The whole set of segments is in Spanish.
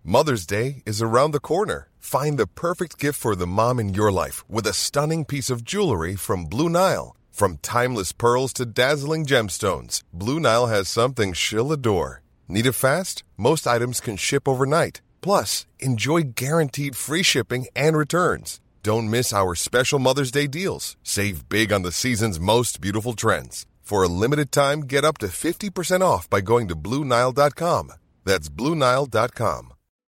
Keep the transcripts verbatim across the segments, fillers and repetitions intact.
Mother's Day is around the corner. Find the perfect gift for the mom in your life with a stunning piece of jewelry from Blue Nile. From timeless pearls to dazzling gemstones, Blue Nile has something she'll adore. Need it fast? Most items can ship overnight. Plus, enjoy guaranteed free shipping and returns. Don't miss our special Mother's Day deals. Save big on the season's most beautiful trends. For a limited time, get up to fifty percent off by going to Blue Nile dot com. That's Blue Nile dot com.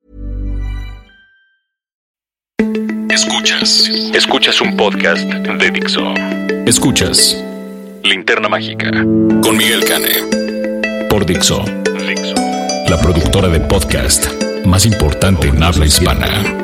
Escuchas. Escuchas un podcast de Dixo. Escuchas Linterna Mágica con Miguel Cane por Dixo. Dixo, la productora de podcast más importante en habla hispana.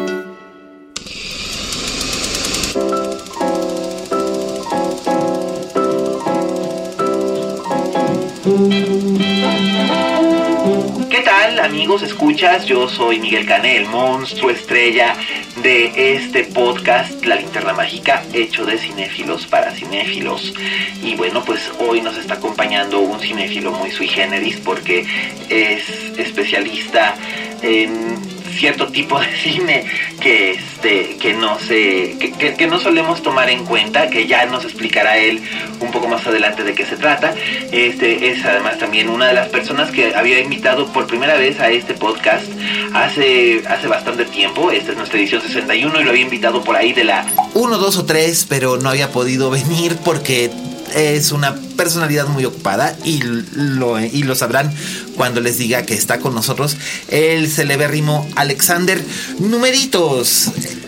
¿Qué tal, amigos? Escuchas, yo soy Miguel Cane, el monstruo estrella de este podcast, La Linterna Mágica, hecho de cinéfilos para cinéfilos. Y bueno, pues hoy nos está acompañando un cinéfilo muy sui generis porque es especialista en cierto tipo de cine que este que no se que, que, que no solemos tomar en cuenta, que ya nos explicará él un poco más adelante de qué se trata. Este es además también una de las personas que había invitado por primera vez a este podcast hace hace bastante tiempo. Esta es nuestra edición sesenta y uno y lo había invitado por ahí de la uno, dos o tres, pero no había podido venir porque es una personalidad muy ocupada y lo, y lo sabrán cuando les diga que está con nosotros el celebérrimo Alexander Numeritos,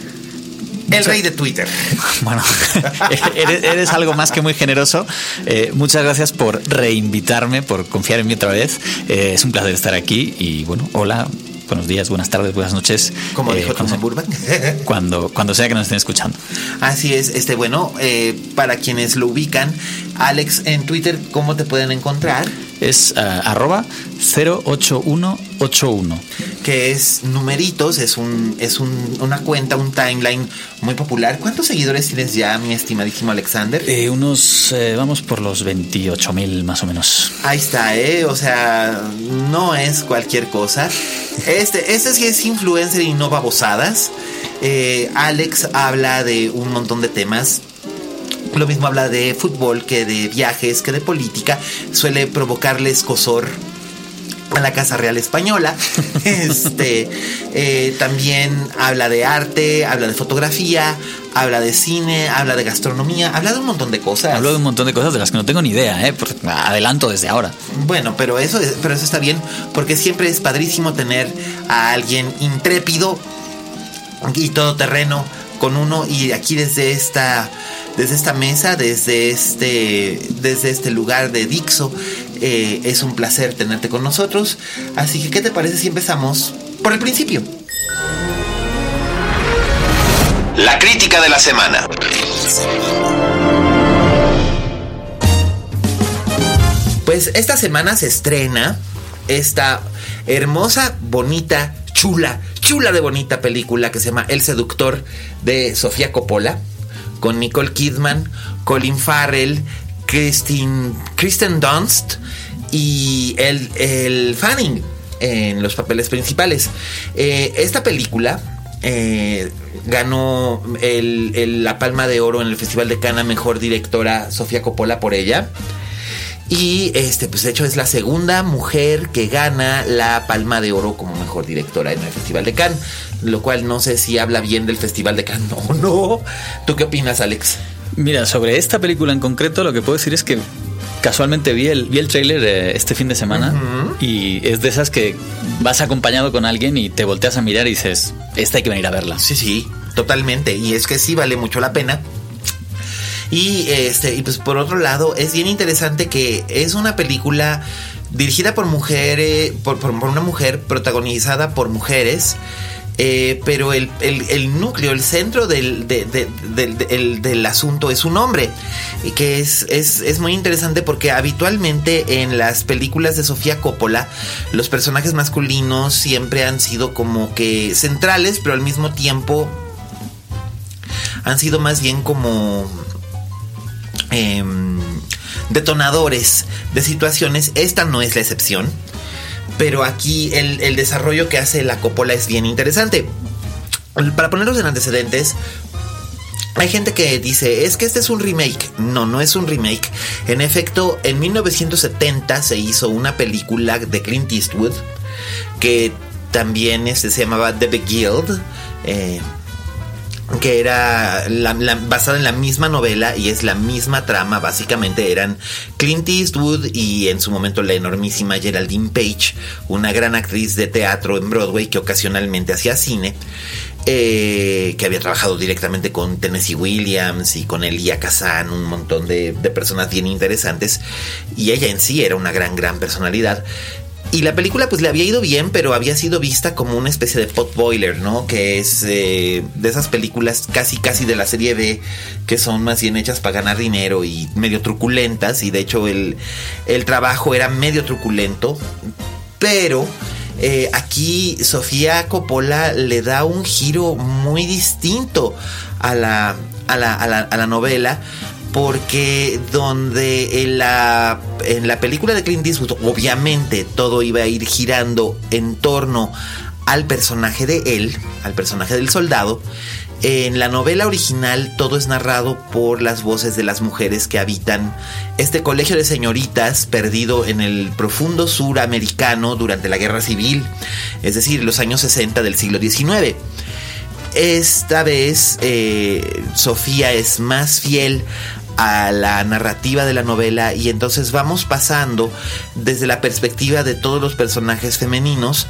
el rey de Twitter. Bueno, eres, eres algo más que muy generoso. Eh, muchas gracias por reinvitarme, por confiar en mí otra vez. Eh, es un placer estar aquí y bueno, hola. Buenos días, buenas tardes, buenas noches. Como eh, dijo Tom Burbank. Cuando, cuando sea que nos estén escuchando. Así es, este bueno, eh, para quienes lo ubican, Alex en Twitter, ¿cómo te pueden encontrar? Es uh, arroba cero ocho uno ocho uno. Que es Numeritos, es un es un, una cuenta, un timeline muy popular. ¿Cuántos seguidores tienes ya, mi estimadísimo Alexander? Eh, unos, eh, vamos por los veintiocho mil más o menos. Ahí está, ¿eh? O sea, no es cualquier cosa. Este, este sí es influencer y no babosadas. Eh, Alex habla de un montón de temas. Lo mismo habla de fútbol que de viajes, que de política. Suele provocarle escozor a la Casa Real Española. Este eh, también habla de arte, habla de fotografía, habla de cine, habla de gastronomía, habla de un montón de cosas. Hablo de un montón de cosas de las que no tengo ni idea, ¿eh? Por, adelanto desde ahora. Bueno, pero eso, pero eso está bien, porque siempre es padrísimo tener a alguien intrépido y todoterreno con uno. Y aquí desde esta desde esta mesa, desde este desde este lugar de Dixo, eh, es un placer tenerte con nosotros. Así que, ¿qué te parece si empezamos por el principio? La crítica de la semana. Pues esta semana se estrena esta hermosa, bonita, chula, chula de bonita película que se llama El Seductor, de Sofía Coppola, con Nicole Kidman, Colin Farrell, Kristen, Kristen Dunst y el, el Fanning en los papeles principales. Eh, esta película eh, ganó el, el, la Palma de Oro en el Festival de Cannes, mejor directora Sofía Coppola por ella. Y este, pues de hecho es la segunda mujer que gana la Palma de Oro como mejor directora en el Festival de Cannes, lo cual no sé si habla bien del Festival de Cannes o no. ¿Tú qué opinas, Alex? Mira, sobre esta película en concreto, lo que puedo decir es que casualmente vi el, vi el tráiler eh, este fin de semana. Uh-huh. Y es de esas que vas acompañado con alguien y te volteas a mirar y dices, esta hay que venir a verla. Sí, sí, totalmente. Y es que sí vale mucho la pena. Y este y pues por otro lado es bien interesante que es una película dirigida por mujeres, por, por, por una mujer, protagonizada por mujeres, eh, pero el, el, el núcleo, el centro del, de, de, de, de, del, del asunto es un hombre, y que es, es, es muy interesante porque habitualmente en las películas de Sofía Coppola los personajes masculinos siempre han sido como que centrales, pero al mismo tiempo han sido más bien como Eh, detonadores de situaciones. Esta no es la excepción. pero aquí el, el desarrollo que hace la Coppola es bien interesante. Para ponerlos en antecedentes, hay gente que dice, es que este es un remake. No, no es un remake. En efecto, en mil novecientos setenta se hizo una película de Clint Eastwood que también este, se llamaba The Beguiled, eh, que era la, la, basada en la misma novela y es la misma trama. Básicamente eran Clint Eastwood y en su momento la enormísima Geraldine Page, una gran actriz de teatro en Broadway que ocasionalmente hacía cine, eh, que había trabajado directamente con Tennessee Williams y con Elia Kazan, un montón de, de personas bien interesantes, y ella en sí era una gran, gran personalidad. Y la película pues le había ido bien, pero había sido vista como una especie de potboiler, ¿no? Que es eh, de esas películas casi casi de la serie B, que son más bien hechas para ganar dinero y medio truculentas. Y de hecho el, el trabajo era medio truculento. Pero eh, aquí Sofía Coppola le da un giro muy distinto a la, a la, a la, a la novela. Porque donde en la, en la película de Clint Eastwood obviamente todo iba a ir girando en torno al personaje de él, al personaje del soldado, en la novela original todo es narrado por las voces de las mujeres que habitan este colegio de señoritas perdido en el profundo sur americano durante la Guerra Civil, es decir, los años sesenta del siglo diecinueve. Esta vez eh, Sofía es más fiel a la narrativa de la novela y entonces vamos pasando desde la perspectiva de todos los personajes femeninos,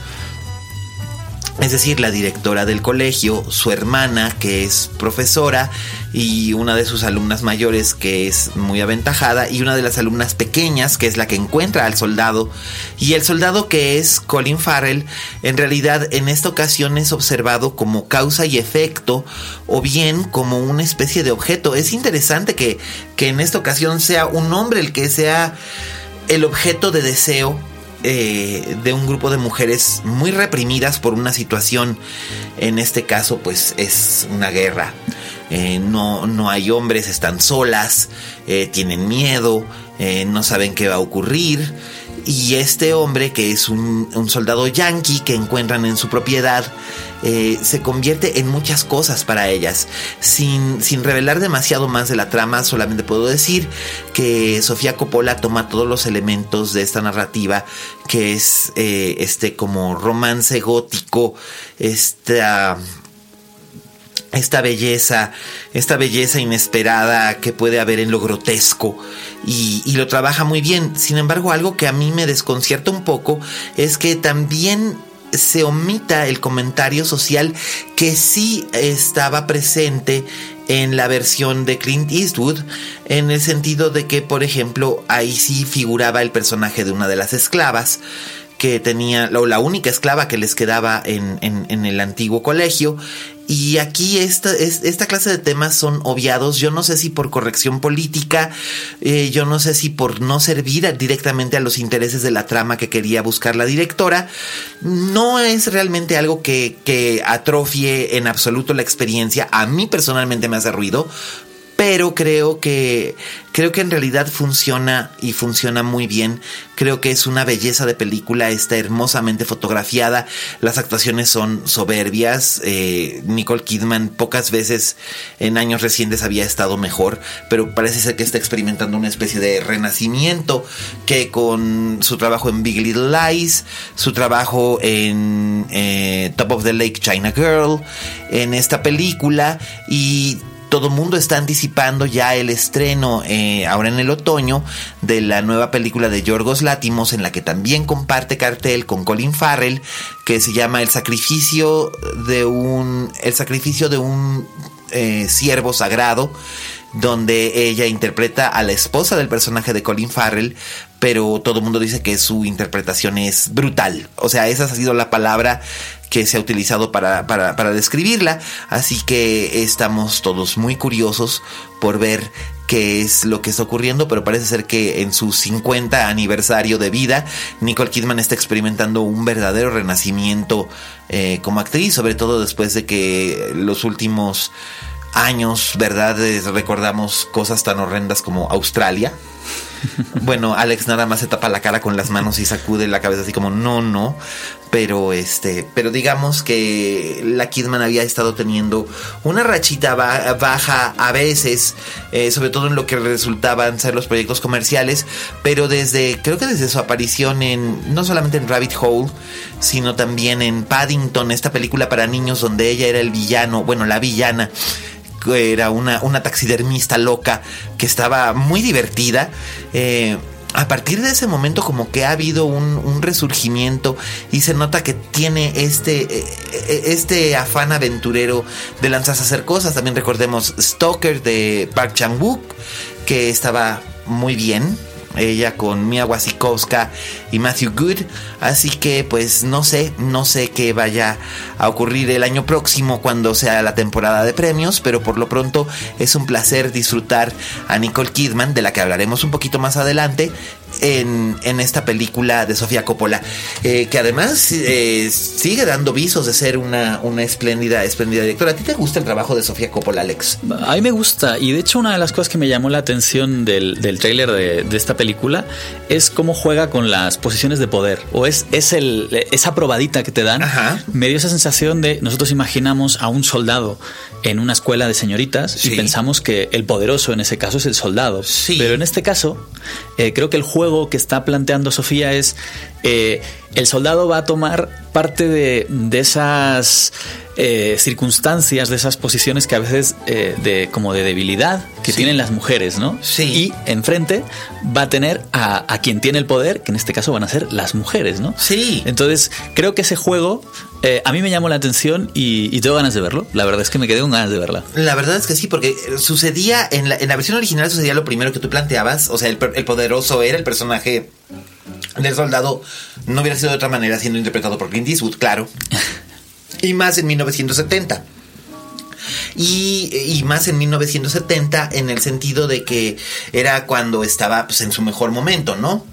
es decir, la directora del colegio, su hermana que es profesora y una de sus alumnas mayores que es muy aventajada y una de las alumnas pequeñas que es la que encuentra al soldado, y el soldado que es Colin Farrell en realidad en esta ocasión es observado como causa y efecto o bien como una especie de objeto. Es interesante que, que en esta ocasión sea un hombre el que sea el objeto de deseo Eh, de un grupo de mujeres muy reprimidas por una situación. En este caso pues es una guerra, eh, no, no hay hombres, están solas, eh, tienen miedo, eh, no saben qué va a ocurrir, y este hombre que es un, un soldado yanqui que encuentran en su propiedad eh, se convierte en muchas cosas para ellas. Sin, sin revelar demasiado más de la trama, solamente puedo decir que Sofía Coppola toma todos los elementos de esta narrativa, que es eh, este como romance gótico, esta... Esta belleza, esta belleza inesperada que puede haber en lo grotesco, y, y lo trabaja muy bien. Sin embargo, algo que a mí me desconcierta un poco es que también se omita el comentario social que sí estaba presente en la versión de Clint Eastwood, en el sentido de que, por ejemplo, ahí sí figuraba el personaje de una de las esclavas que tenía, o la única esclava que les quedaba en, en, en el antiguo colegio. Y aquí esta, esta clase de temas son obviados. Yo no sé si por corrección política, eh, yo no sé si por no servir directamente a los intereses de la trama que quería buscar la directora. No es realmente algo que, que atrofie en absoluto la experiencia. A mí personalmente me hace ruido, pero creo que creo que en realidad funciona y funciona muy bien. Creo que es una belleza de película, está hermosamente fotografiada, las actuaciones son soberbias. eh, Nicole Kidman pocas veces en años recientes había estado mejor, pero parece ser que está experimentando una especie de renacimiento, que con su trabajo en Big Little Lies, su trabajo en eh, Top of the Lake China Girl, en esta película, y todo el mundo está anticipando ya el estreno eh, ahora en el otoño de la nueva película de Yorgos Lanthimos, en la que también comparte cartel con Colin Farrell, que se llama El sacrificio de un el sacrificio de un eh, siervo sagrado, donde ella interpreta a la esposa del personaje de Colin Farrell, pero todo el mundo dice que su interpretación es brutal. O sea, esa ha sido la palabra que se ha utilizado para, para, para describirla. Así que estamos todos muy curiosos por ver qué es lo que está ocurriendo, pero parece ser que en su cincuenta aniversario de vida, Nicole Kidman está experimentando un verdadero renacimiento eh, como actriz, sobre todo después de que los últimos años, ¿verdad?, recordamos cosas tan horrendas como Australia. Bueno, Alex nada más se tapa la cara con las manos y sacude la cabeza así como no, no. Pero este, pero digamos que la Kidman había estado teniendo una rachita ba- baja a veces, eh, sobre todo en lo que resultaban ser los proyectos comerciales, pero desde, creo que desde su aparición en, no solamente en Rabbit Hole, sino también en Paddington, esta película para niños donde ella era el villano, bueno, la villana, era una, una taxidermista loca que estaba muy divertida. Eh, a partir de ese momento como que ha habido un, un resurgimiento y se nota que tiene este, este afán aventurero de lanzarse a hacer cosas. También recordemos Stalker de Park Chan-wook, que estaba muy bien. Ella con Mia Wasikowska y Matthew Good. Así que pues no sé, no sé qué vaya a ocurrir el año próximo cuando sea la temporada de premios, pero por lo pronto es un placer disfrutar a Nicole Kidman, de la que hablaremos un poquito más adelante, en, en esta película de Sofía Coppola, eh, que además eh, sigue dando visos de ser una, una espléndida, espléndida directora. ¿A ti te gusta el trabajo de Sofía Coppola, Alex? A mí me gusta, y de hecho una de las cosas que me llamó la atención del, del tráiler de, de esta película es cómo juega con las posiciones de poder, o es, es el, esa probadita que te dan. Ajá. Me dio esa sensación de, nosotros imaginamos a un soldado en una escuela de señoritas, sí, y pensamos que el poderoso en ese caso es el soldado, sí, pero en este caso eh, creo que el juego que está planteando Sofía es eh, el soldado va a tomar parte de, de esas eh, circunstancias, de esas posiciones que a veces eh, de como de debilidad que sí tienen las mujeres, ¿no? Sí. Y enfrente va a tener a, a quien tiene el poder, que en este caso van a ser las mujeres, ¿no? Sí. Entonces creo que ese juego eh, a mí me llamó la atención y, y tengo ganas de verlo. La verdad es que me quedé con ganas de verla. La verdad es que sí, porque sucedía en la, en la versión original sucedía lo primero que tú planteabas. O sea, el, el poderoso era el personaje del soldado. No hubiera sido de otra manera siendo interpretado por Clint Eastwood, claro. Y más en mil novecientos setenta. Y, y más en mil novecientos setenta en el sentido de que era cuando estaba pues, en su mejor momento, ¿no?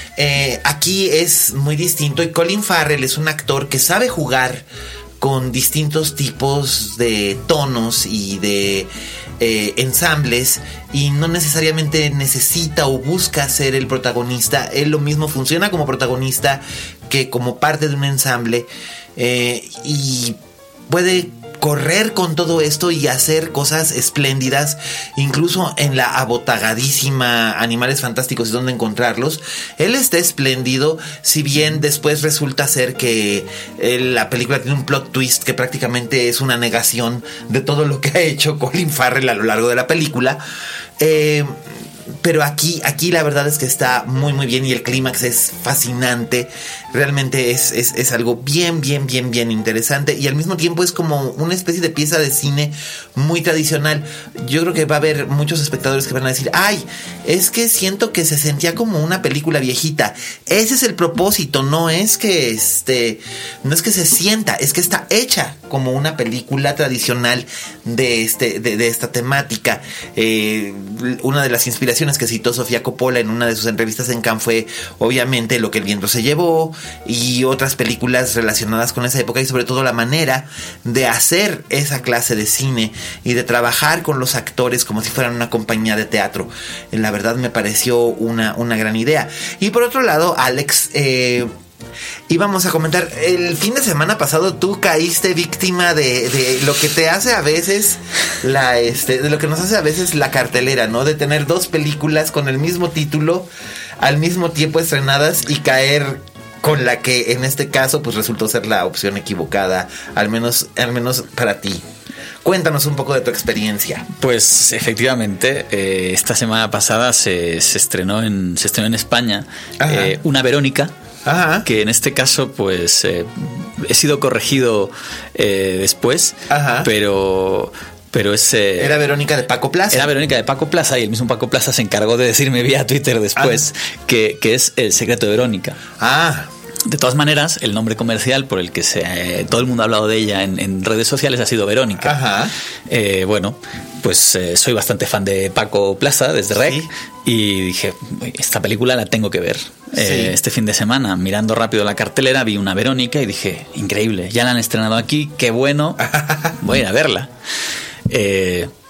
Eh, aquí es muy distinto, y Colin Farrell es un actor que sabe jugar con distintos tipos de tonos y de eh, ensambles, y no necesariamente necesita o busca ser el protagonista. Él lo mismo funciona como protagonista que como parte de un ensamble, eh, y puede correr con todo esto y hacer cosas espléndidas, incluso en la abotagadísima Animales Fantásticos y Dónde Encontrarlos. Él está espléndido, si bien después resulta ser que eh, la película tiene un plot twist que prácticamente es una negación de todo lo que ha hecho Colin Farrell a lo largo de la película. Eh... Pero aquí, aquí la verdad es que está muy muy bien, y el clímax es fascinante. Realmente es, es, es algo bien, bien, bien, bien interesante, y al mismo tiempo es como una especie de pieza de cine muy tradicional. Yo creo que va a haber muchos espectadores que van a decir, ay, es que siento que se sentía como una película viejita. Ese es el propósito, no es que este, no es que se sienta, es que está hecha como una película tradicional de, este, de, de esta temática. Eh, una de las inspiraciones que citó Sofía Coppola en una de sus entrevistas en Cannes fue obviamente Lo que el viento se llevó y otras películas relacionadas con esa época, y sobre todo la manera de hacer esa clase de cine y de trabajar con los actores como si fueran una compañía de teatro. La verdad me pareció una, una gran idea. Y por otro lado, Alex, eh, íbamos a comentar, el fin de semana pasado tú caíste víctima de, de lo que te hace a veces la este de lo que nos hace a veces la cartelera, ¿no? De tener dos películas con el mismo título al mismo tiempo estrenadas y caer con la que en este caso pues resultó ser la opción equivocada, al menos al menos para ti. Cuéntanos un poco de tu experiencia. Pues efectivamente, eh, esta semana pasada se, se estrenó en se estrenó en España eh, una Verónica. Ajá. Que en este caso pues eh, he sido corregido eh, después. Ajá. pero pero es eh, era Verónica de Paco Plaza. Era Verónica de Paco Plaza, y el mismo Paco Plaza se encargó de decirme vía Twitter después que, que es El secreto de Verónica. Ah. De todas maneras, el nombre comercial por el que se, eh, todo el mundo ha hablado de ella en, en redes sociales ha sido Verónica. Ajá. Eh, bueno, pues eh, soy bastante fan de Paco Plaza desde R E C, ¿sí? Y dije, esta película la tengo que ver. Sí. Eh, este fin de semana, mirando rápido la cartelera, vi una Verónica y dije, increíble, ya la han estrenado aquí, qué bueno, voy a ir a verla. Eh,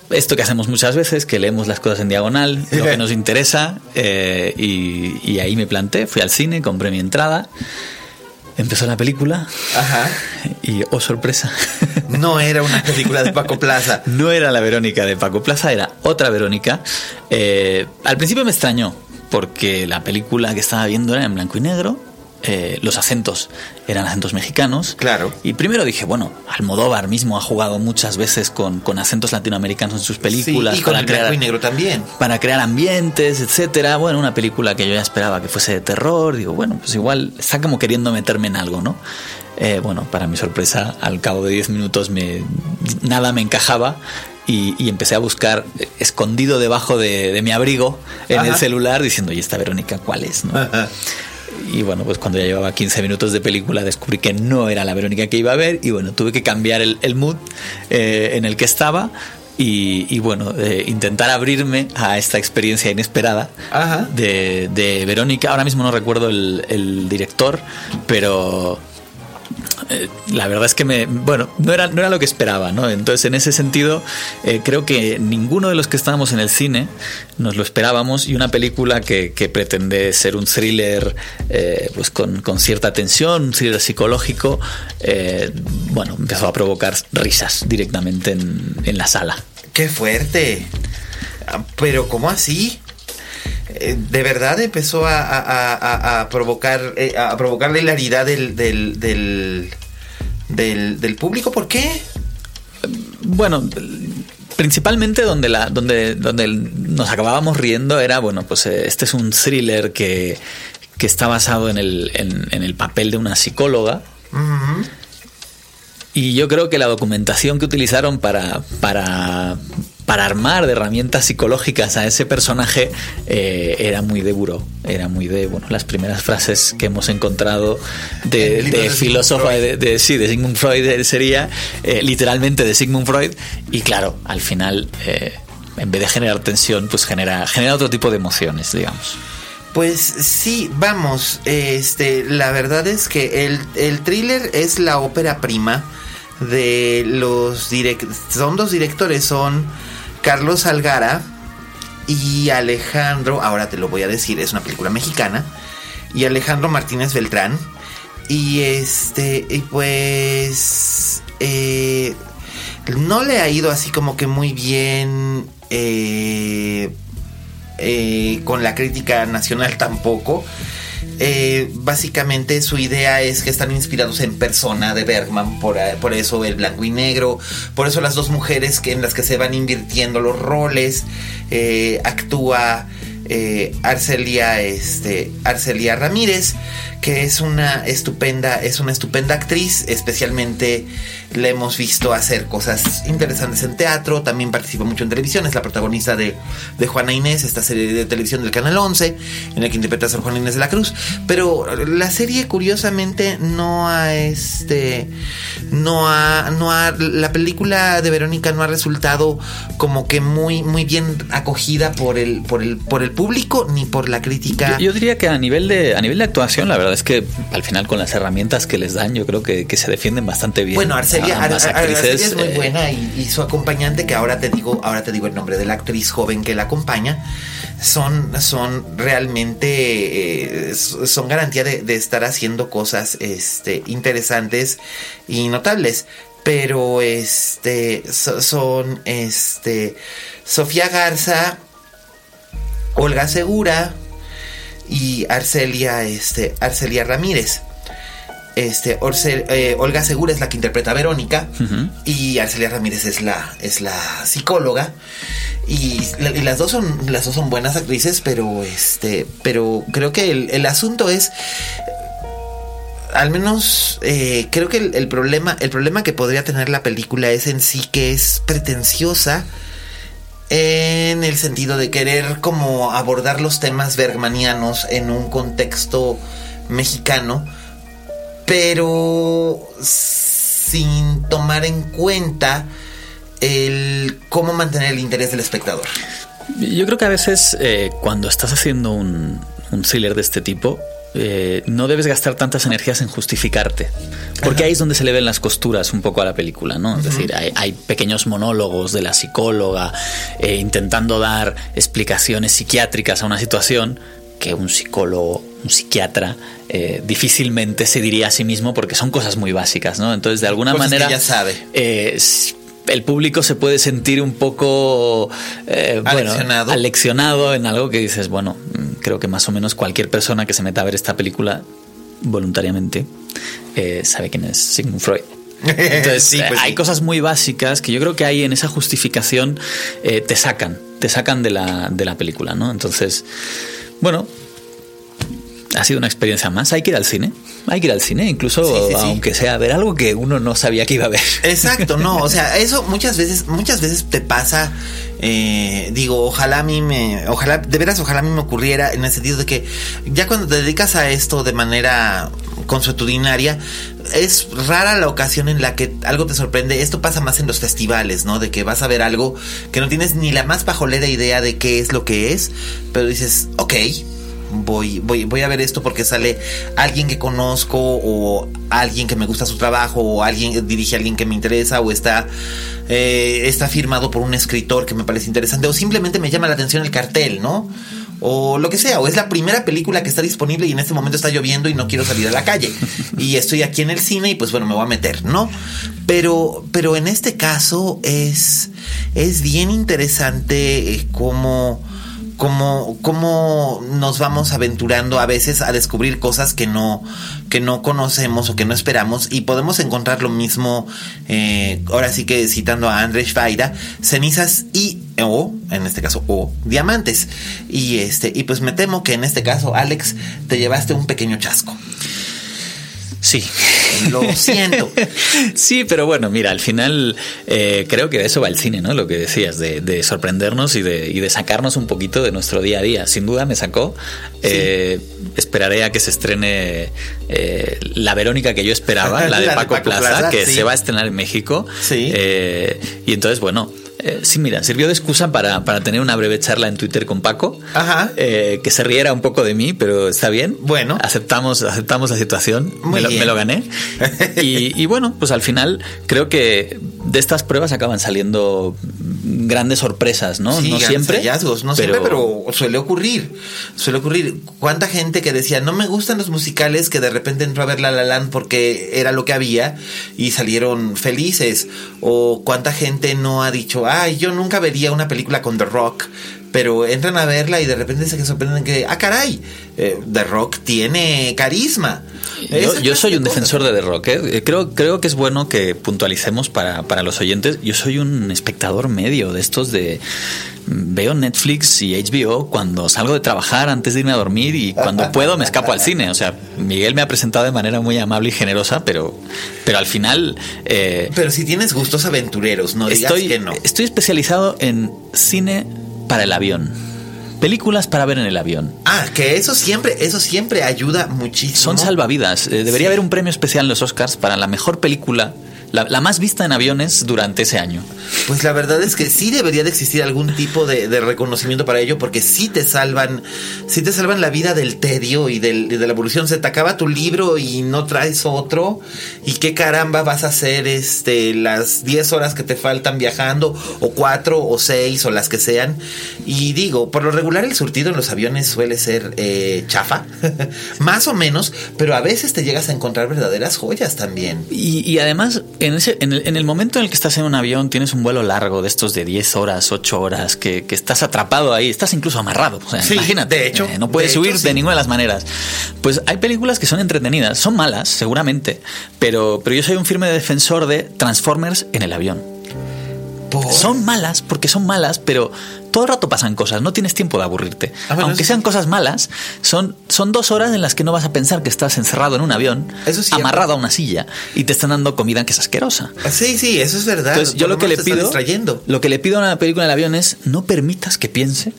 esto que hacemos muchas veces, que leemos las cosas en diagonal, lo que nos interesa, eh, y, y ahí me planté, fui al cine, compré mi entrada, empezó la película. Ajá. Y, oh sorpresa, no era una película de Paco Plaza. No era la Verónica de Paco Plaza, era otra Verónica. Eh, al principio me extrañó, porque la película que estaba viendo era en blanco y negro. Eh, los acentos eran acentos mexicanos. Claro. Y primero dije, bueno, Almodóvar mismo ha jugado muchas veces con, con acentos latinoamericanos en sus películas. Sí, y con el blanco y negro también. Para crear ambientes, etcétera. Bueno, una película que yo ya esperaba que fuese de terror. Digo, bueno, pues igual está como queriendo meterme en algo, ¿no? Eh, bueno, para mi sorpresa, al cabo de diez minutos me, nada me encajaba. Y, y empecé a buscar escondido debajo de, de mi abrigo en Ajá. el celular, diciendo, ¿y esta Verónica cuál es? ¿No? Ajá. Y bueno, pues cuando ya llevaba quince minutos de película descubrí que no era la Verónica que iba a ver. Y bueno, tuve que cambiar el, el mood eh, en el que estaba. Y, y bueno, eh, intentar abrirme a esta experiencia inesperada Ajá. De, de Verónica. Ahora mismo no recuerdo el, el director, pero... Eh, la verdad es que me bueno no era, no era lo que esperaba, ¿no? Entonces en ese sentido eh, creo que ninguno de los que estábamos en el cine nos lo esperábamos, y una película que, que pretende ser un thriller eh, pues con, con cierta tensión, un thriller psicológico, eh, bueno, empezó a provocar risas directamente en, en la sala. ¡Qué fuerte! Pero ¿cómo así? De verdad empezó a, a, a, a provocar a provocar la hilaridad del del, del del del público. ¿Por qué? Bueno, principalmente donde la donde donde nos acabábamos riendo era, bueno, pues este es un thriller que, que está basado en el en, en el papel de una psicóloga. Uh-huh. Y yo creo que la documentación que utilizaron para para para armar de herramientas psicológicas a ese personaje eh, era muy de buró, era muy de, bueno, las primeras frases que hemos encontrado de, de, de filósofo de, de, sí, de Sigmund Freud sería eh, literalmente de Sigmund Freud, y claro, al final eh, en vez de generar tensión, pues genera, genera otro tipo de emociones, digamos. Pues sí, vamos, este, la verdad es que el, el thriller es la ópera prima de los directores, son dos directores, son Carlos Algara y Alejandro, ahora te lo voy a decir, es una película mexicana, y Alejandro Martínez Beltrán, y este, y pues eh, no le ha ido así como que muy bien eh, eh, con la crítica nacional tampoco. Eh, básicamente su idea es que están inspirados en Persona de Bergman, por, por eso el blanco y negro, por eso las dos mujeres que, en las que se van invirtiendo los roles. eh, actúa eh, Arcelia, este, Arcelia Ramírez, que es una estupenda, es una estupenda actriz, especialmente la hemos visto hacer cosas interesantes en teatro, también participa mucho en televisión, es la protagonista de, de Juana Inés, esta serie de televisión del Canal once, en la que interpreta a Sor Juana Inés de la Cruz, pero la serie curiosamente no ha, este, no ha, no ha, la película de Verónica no ha resultado como que muy, muy bien acogida por el, por el, por el público, ni por la crítica. Yo, yo diría que a nivel de, a nivel de actuación, la verdad es que al final con las herramientas que les dan, yo creo que, que se defienden bastante bien. Bueno, Arcelia, Ar- Ar- Arcelia es muy eh... buena, y, y su acompañante, que ahora te digo, ahora te digo el nombre de la actriz joven que la acompaña, son, son realmente eh, son garantía de, de estar haciendo cosas este, interesantes y notables. Pero este son este Sofía Garza, Olga Segura y Arcelia este Arcelia Ramírez. Este Orce, eh, Olga Segura es la que interpreta a Verónica, uh-huh. y Arcelia Ramírez es la es la psicóloga, y, la, y las dos son las dos son buenas actrices, pero este pero creo que el, el asunto es, al menos eh, creo que el, el problema el problema que podría tener la película es en sí que es pretenciosa, en el sentido de querer como abordar los temas bergmanianos en un contexto mexicano, pero sin tomar en cuenta el cómo mantener el interés del espectador. Yo creo que a veces eh, cuando estás haciendo un, un thriller de este tipo, Eh, no debes gastar tantas energías en justificarte, Porque Ajá. ahí es donde se le ven las costuras un poco a la película, ¿no? Es uh-huh. decir, hay, hay pequeños monólogos de la psicóloga eh, intentando dar explicaciones psiquiátricas a una situación que un psicólogo, un psiquiatra, eh, difícilmente se diría a sí mismo, porque son cosas muy básicas, ¿no? Entonces, de alguna cosas manera, que ya sabe. Eh, el público se puede sentir un poco eh, aleccionado. Bueno, aleccionado en algo que dices, bueno, creo que más o menos cualquier persona que se meta a ver esta película voluntariamente eh, sabe quién es Sigmund Freud. Entonces, sí, pues hay sí. cosas muy básicas que yo creo que hay en esa justificación eh, te sacan, te sacan de la, de la película, ¿no? Entonces, bueno, ha sido una experiencia más. Hay que ir al cine. Hay que ir al cine, incluso sí, sí, sí. aunque sea a ver algo que uno no sabía que iba a ver. Exacto, no, o sea, eso muchas veces, muchas veces te pasa. Eh, digo, ojalá a mí me, ojalá, de veras, ojalá a mí me ocurriera en el sentido de que ya cuando te dedicas a esto de manera consuetudinaria, es rara la ocasión en la que algo te sorprende. Esto pasa más en los festivales, ¿no? De que vas a ver algo que no tienes ni la más pajolera idea de qué es lo que es, pero dices, ok, Voy, voy, voy a ver esto porque sale alguien que conozco, o alguien que me gusta su trabajo, o alguien dirige a alguien que me interesa, o está eh, está firmado por un escritor que me parece interesante, o simplemente me llama la atención el cartel, ¿no? O lo que sea, o es la primera película que está disponible y en este momento está lloviendo y no quiero salir a la calle y estoy aquí en el cine y pues bueno, me voy a meter, ¿no? Pero, pero en este caso es, es bien interesante eh, cómo... Cómo, cómo nos vamos aventurando a veces a descubrir cosas que no, que no conocemos o que no esperamos, y podemos encontrar lo mismo, eh, ahora sí que citando a Andrzej Wajda, cenizas y o, en este caso, o diamantes. Y este, y pues me temo que en este caso, Alex, te llevaste un pequeño chasco. Sí. Lo siento. Sí, pero bueno, mira, al final eh, creo que de eso va el cine, ¿no? Lo que decías, de, de sorprendernos y de, y de sacarnos un poquito de nuestro día a día. Sin duda me sacó. Sí. Eh, esperaré a que se estrene eh, la Verónica que yo esperaba, la de la Paco, de Paco Plaza, Plaza, que sí. se va a estrenar en México. Sí. Eh, y entonces, bueno... Eh, sí, mira, sirvió de excusa para, para tener una breve charla en Twitter con Paco. Ajá. Eh, que se riera un poco de mí, pero está bien. Bueno. Aceptamos, aceptamos la situación. Me lo, me lo gané. y, y bueno, pues al final creo que de estas pruebas acaban saliendo grandes sorpresas, ¿no? Sí, no siempre. Hallazgos, no pero... siempre, pero suele ocurrir. Suele ocurrir. ¿Cuánta gente que decía, no me gustan los musicales, que de repente entró a ver La La Land porque era lo que había y salieron felices? O cuánta gente no ha dicho, ay, yo nunca vería una película con The Rock, pero entran a verla y de repente se sorprenden que, ah, caray, eh, The Rock tiene carisma. Yo, yo soy un defensor de The Rock, ¿eh? Creo, creo que es bueno que puntualicemos para, para los oyentes. Yo soy un espectador medio de estos de... Veo Netflix y H B O cuando salgo de trabajar, antes de irme a dormir, y cuando puedo me escapo al cine. O sea, Miguel me ha presentado de manera muy amable y generosa, pero, pero al final... Eh, pero si tienes gustos aventureros, no digas estoy, que no. Estoy especializado en cine para el avión. Películas para ver en el avión. Ah, que eso siempre, eso siempre ayuda muchísimo. Son salvavidas. Eh, debería sí. haber un premio especial en los Oscars para la mejor película, la, la más vista en aviones durante ese año. Pues la verdad es que sí debería de existir algún tipo de, de reconocimiento para ello, porque sí te salvan, sí te salvan la vida del tedio y del, de la aburrición. Se te acaba tu libro y no traes otro, y qué caramba vas a hacer este las diez horas que te faltan viajando, o cuatro o seis o las que sean. Y digo, por lo regular el surtido en los aviones suele ser eh, chafa, más o menos, pero a veces te llegas a encontrar verdaderas joyas también. Y, y además en, ese, en, el, en el momento en el que estás en un avión, tienes un vuelo largo de estos de diez horas, ocho horas, que, que estás atrapado ahí, estás incluso amarrado. O sea, sí, imagínate, de hecho, eh, no puedes huir sí. de ninguna de las maneras. Pues hay películas que son entretenidas, son malas, seguramente, pero, pero yo soy un firme defensor de Transformers en el avión. ¿Por? Son malas porque son malas, pero todo el rato pasan cosas, no tienes tiempo de aburrirte. Ah, bueno, aunque sean cosas malas, son, son dos horas en las que no vas a pensar que estás encerrado en un avión, eso sí, amarrado a una silla, y te están dando comida que es asquerosa. Sí, sí, eso es verdad. Entonces, yo lo que le pido, lo que le pido a una película en el avión es no permitas que piense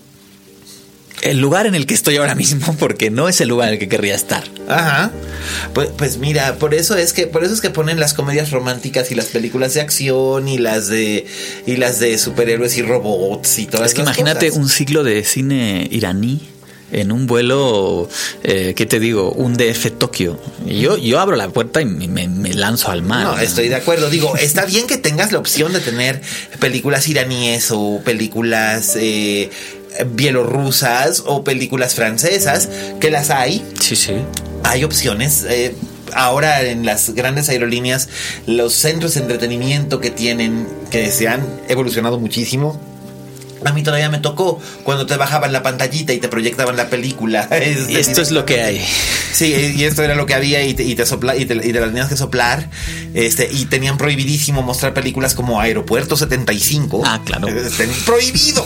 el lugar en el que estoy ahora mismo, porque no es el lugar en el que querría estar. Ajá. Pues, pues mira, por eso es que por eso es que ponen las comedias románticas y las películas de acción y las de y las de superhéroes y robots y todas esas cosas. Es que imagínate cosas. Un ciclo de cine iraní en un vuelo, eh, ¿qué te digo? Un D F Tokio. Y yo, yo abro la puerta y me, me lanzo al mar. No, estoy de acuerdo. Digo, está bien que tengas la opción de tener películas iraníes o películas eh, bielorrusas o películas francesas, que las hay. Sí, sí. Hay opciones. Eh, ahora en las grandes aerolíneas, los centros de entretenimiento que tienen, que se han evolucionado muchísimo. A mí todavía me tocó cuando te bajaban la pantallita y te proyectaban la película. Y esto es lo que hay. Sí, y esto era lo que había y te, y te, sopla, y te, y te las tenías que soplar. Este, y tenían prohibidísimo mostrar películas como Aeropuerto setenta y cinco. Ah, claro. Este, prohibido.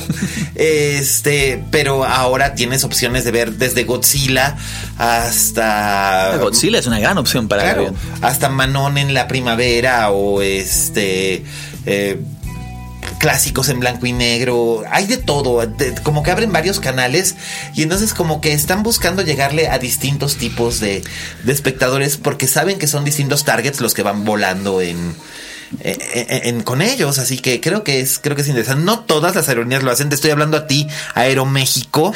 Este, pero ahora tienes opciones de ver desde Godzilla hasta... Godzilla es una gran opción para claro, ver. Hasta Manon en la primavera o este... Eh, clásicos en blanco y negro, hay de todo, de, como que abren varios canales y entonces como que están buscando llegarle a distintos tipos de, de espectadores porque saben que son distintos targets los que van volando en, en, en, en con ellos, así que creo que es creo que es interesante. No todas las aerolíneas lo hacen, te estoy hablando a ti, Aeroméxico,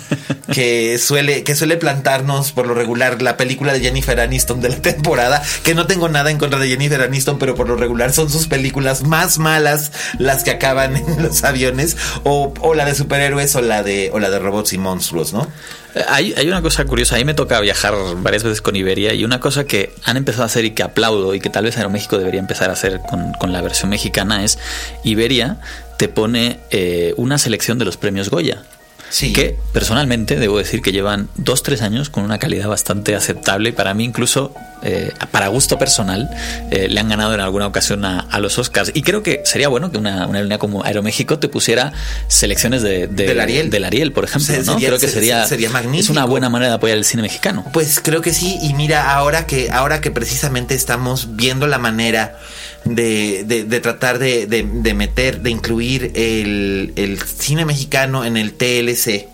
que suele que suele plantarnos por lo regular la película de Jennifer Aniston de la temporada, que no tengo nada en contra de Jennifer Aniston, pero por lo regular son sus películas más malas las que acaban en los aviones, o, o la de superhéroes o la de o la de robots y monstruos, ¿no? Hay, hay una cosa curiosa, a mí me toca viajar varias veces con Iberia y una cosa que han empezado a hacer y que aplaudo y que tal vez Aeroméxico debería empezar a hacer con, con la versión mexicana es Iberia te pone eh, una selección de los premios Goya. Sí. Que personalmente debo decir que llevan dos, tres años con una calidad bastante aceptable y para mí incluso eh, para gusto personal eh, le han ganado en alguna ocasión a, a los Oscars y creo que sería bueno que una, una aerolínea como Aeroméxico te pusiera selecciones de, de, del, Ariel. del Ariel, por ejemplo, ¿no? Sería, creo que sería, sería magnífico. Es una buena manera de apoyar el cine mexicano. Pues creo que sí, y mira, ahora que, ahora que precisamente estamos viendo la manera de, de, de tratar de, de, de meter, de incluir el, el cine mexicano en el T L C,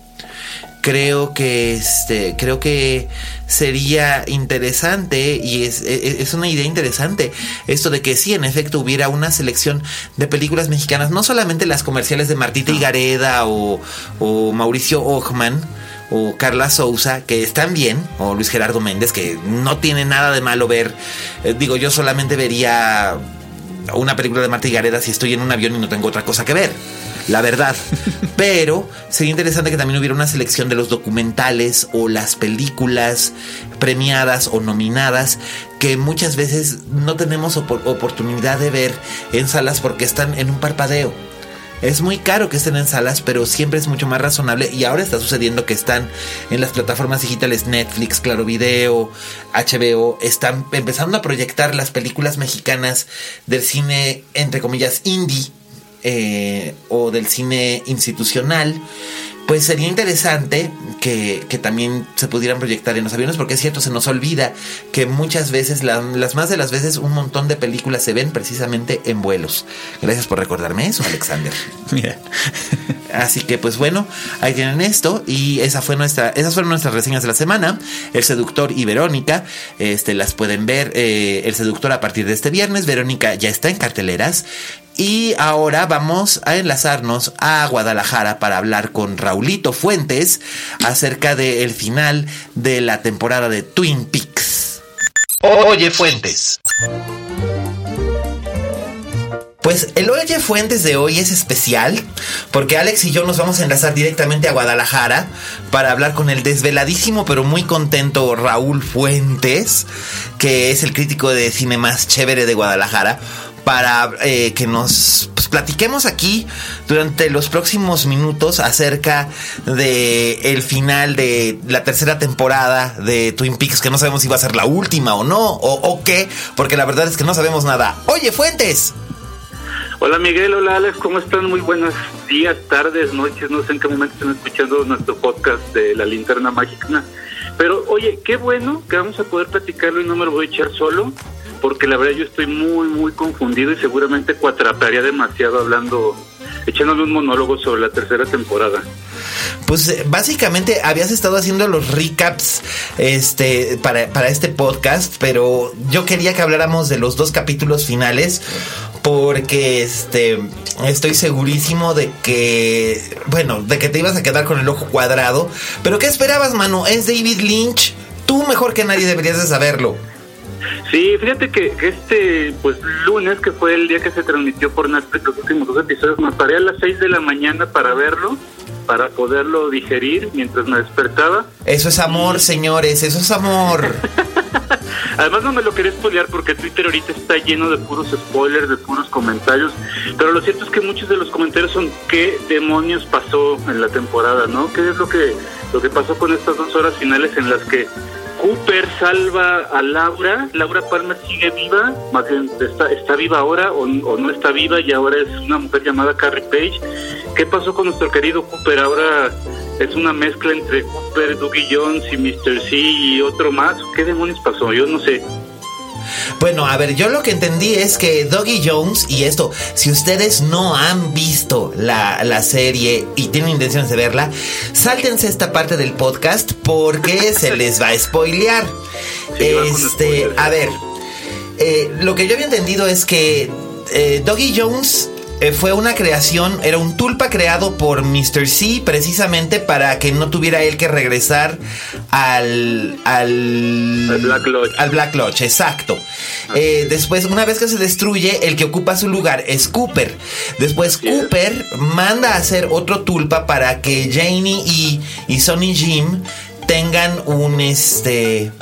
creo que este creo que sería interesante y es, es, es una idea interesante esto de que sí, en efecto, hubiera una selección de películas mexicanas, no solamente las comerciales de Martita Higareda o, o Mauricio Ockman o Carla Souza, que están bien, o Luis Gerardo Méndez, que no tiene nada de malo ver. Eh, digo, yo solamente vería una película de Marta Higareda si estoy en un avión y no tengo otra cosa que ver, la verdad. Pero sería interesante que también hubiera una selección de los documentales o las películas premiadas o nominadas que muchas veces no tenemos op- oportunidad de ver en salas porque están en un parpadeo. Es muy caro que estén en salas, pero siempre es mucho más razonable. Y ahora está sucediendo que están en las plataformas digitales Netflix, Claro Video, H B O. Están empezando a proyectar las películas mexicanas del cine, entre comillas, indie, eh, o del cine institucional. Pues sería interesante que, que también se pudieran proyectar en los aviones, porque es cierto, se nos olvida que muchas veces, la, las más de las veces, un montón de películas se ven precisamente en vuelos. Gracias por recordarme eso, Alexander. Mira. Así que, pues bueno, ahí tienen esto. Y esa fue nuestra, esas fueron nuestras reseñas de la semana. El Seductor y Verónica, este, las pueden ver. Eh, El Seductor a partir de este viernes. Verónica ya está en carteleras. Y ahora vamos a enlazarnos a Guadalajara para hablar con Raulito Fuentes acerca del final de la temporada de Twin Peaks. Oye, Fuentes. Pues el Oye Fuentes de hoy es especial porque Alex y yo nos vamos a enlazar directamente a Guadalajara para hablar con el desveladísimo pero muy contento Raúl Fuentes, que es el crítico de cine más chévere de Guadalajara, para eh, que nos pues, platiquemos aquí durante los próximos minutos acerca de el final de la tercera temporada de Twin Peaks, que no sabemos si va a ser la última o no, o, o qué, porque la verdad es que no sabemos nada. Oye, Fuentes. Hola Miguel, hola Alex, ¿cómo están? Muy buenos días, tardes, noches, no sé en qué momento están escuchando nuestro podcast de La Linterna Mágica. Pero oye, qué bueno que vamos a poder platicarlo y no me lo voy a echar solo, porque la verdad yo estoy muy, muy confundido y seguramente cuatrapearía demasiado hablando, echándole un monólogo sobre la tercera temporada. Pues básicamente habías estado haciendo los recaps este, para, para este podcast, pero yo quería que habláramos de los dos capítulos finales, porque este estoy segurísimo de que, bueno, de que te ibas a quedar con el ojo cuadrado. Pero ¿qué esperabas, mano? Es David Lynch. Tú mejor que nadie deberías de saberlo. Sí, fíjate que este pues lunes, que fue el día que se transmitió por Netflix los últimos dos episodios, me paré a las seis de la mañana para verlo, para poderlo digerir mientras me despertaba. Eso es amor, señores, eso es amor. Además no me lo quería spoilear porque Twitter ahorita está lleno de puros spoilers, de puros comentarios, pero lo cierto es que muchos de los comentarios son ¿qué demonios pasó en la temporada, no? ¿Qué es lo que lo que pasó con estas dos horas finales en las que Cooper salva a Laura? Laura Palmer sigue viva, más bien está, está viva ahora o, o no está viva, y ahora es una mujer llamada Carrie Page. ¿Qué pasó con nuestro querido Cooper? Ahora es una mezcla entre Cooper, Dougie Jones y mister C y otro más. ¿Qué demonios pasó? Yo no sé. Bueno, a ver, yo lo que entendí es que Dougie Jones, y esto, si ustedes no han visto la, la serie y tienen intenciones de verla, sáltense esta parte del podcast porque se les va a spoilear. Sí, este, a ver, eh, lo que yo había entendido es que eh, Dougie Jones eh, fue una creación, era un tulpa creado por mister C precisamente para que no tuviera él que regresar al al, al Black Lodge. Al Black Lodge, exacto. Eh, después, una vez que se destruye, el que ocupa su lugar es Cooper. Después sí. Cooper manda a hacer otro tulpa para que Janie y, y Sonny Jim tengan un este...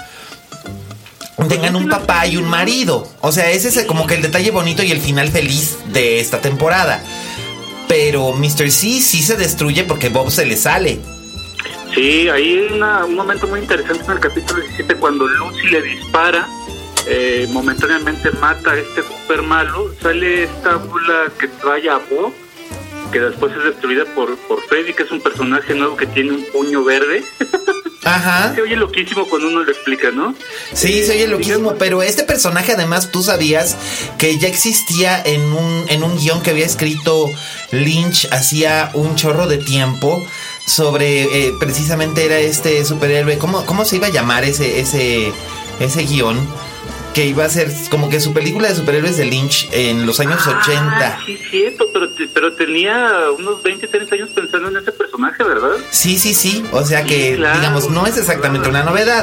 tengan un papá y un marido. O sea, ese es como que el detalle bonito y el final feliz de esta temporada. Pero mister C sí se destruye porque Bob se le sale. Sí, ahí hay una, un momento muy interesante en el capítulo diecisiete cuando Lucy le dispara, eh, momentáneamente mata a este Cooper malo, sale esta bula que trae a Bob, que después es destruida por, por Freddy, que es un personaje nuevo que tiene un puño verde. Ajá. Se oye loquísimo cuando uno lo explica, ¿no? Sí, se oye loquísimo, pero este personaje además tú sabías que ya existía en un, en un guión que había escrito Lynch hacía un chorro de tiempo sobre, eh, precisamente era este superhéroe, ¿cómo, cómo se iba a llamar ese, ese, ese guión? Que iba a ser como que su película de superhéroes de Lynch en los años ah, ochenta. Sí, cierto, pero, pero tenía unos veinte, treinta años pensando en ese personaje, ¿verdad? Sí, sí, sí, o sea que, sí, claro, digamos, no es exactamente claro. una novedad.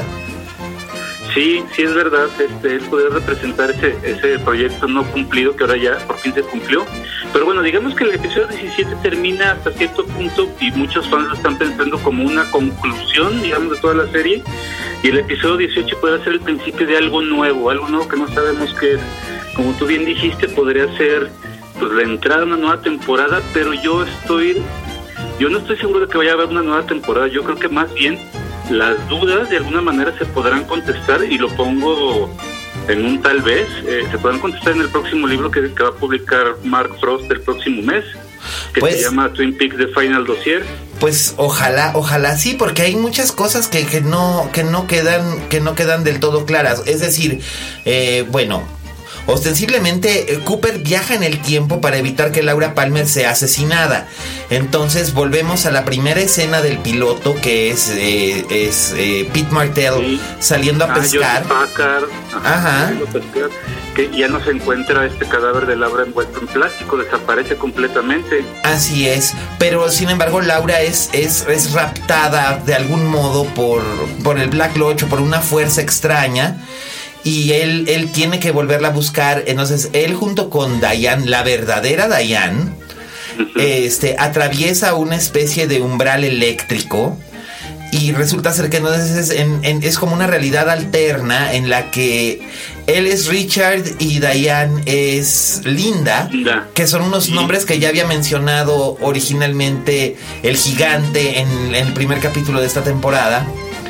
Sí, sí es verdad, este, él poder representar ese, ese proyecto no cumplido que ahora ya por fin se cumplió. Pero bueno, digamos que el episodio diecisiete termina hasta cierto punto y muchos fans lo están pensando como una conclusión, digamos, de toda la serie. Y el episodio dieciocho puede ser el principio de algo nuevo, algo nuevo que no sabemos qué es. Como tú bien dijiste, podría ser pues la entrada a una nueva temporada, pero yo estoy, yo no estoy seguro de que vaya a haber una nueva temporada. Yo creo que más bien las dudas de alguna manera se podrán contestar, y lo pongo en un tal vez, eh, se podrán contestar en el próximo libro que, que va a publicar Mark Frost el próximo mes, que pues, se llama Twin Peaks The Final Dossier. Pues ojalá, ojalá sí, porque hay muchas cosas que, que no, que no quedan, que no quedan del todo claras. Es decir, eh, bueno, ostensiblemente Cooper viaja en el tiempo para evitar que Laura Palmer sea asesinada. Entonces volvemos a la primera escena del piloto, que es, eh, es eh, Pete Martell sí. saliendo a ah, pescar. Packard, ajá. ajá. Pescar, que ya no se encuentra este cadáver de Laura envuelto en plástico, desaparece completamente. Así es, pero sin embargo Laura es, es, es raptada de algún modo por, por el Black Lodge o por una fuerza extraña. Y él, él tiene que volverla a buscar. Entonces él junto con Diane, la verdadera Diane, uh-huh. este, atraviesa una especie de umbral eléctrico. Y resulta ser que entonces es, en, en, es como una realidad alterna en la que él es Richard y Diane es Linda, Linda. Que son unos sí. nombres que ya había mencionado originalmente el gigante en, en el primer capítulo de esta temporada.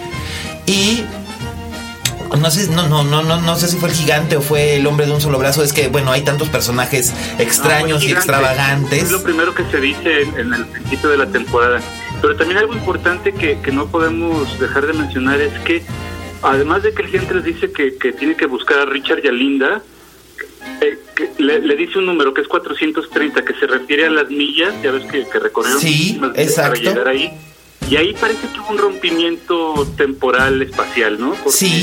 Y no sé, no, no, no, no, no sé si fue el gigante o fue el hombre de un solo brazo. Es que, bueno, hay tantos personajes extraños no, y extravagantes. Es lo primero que se dice en, en el principio de la temporada. Pero también algo importante que, que no podemos dejar de mencionar es que, además de que el gigante les dice que, que tiene que buscar a Richard y a Linda, eh, que le, le dice un número que es cuatrocientos treinta, que se refiere a las millas, ya ves que, que recorrieron sí, para llegar ahí. Y ahí parece que hubo un rompimiento temporal espacial, ¿no? Porque sí.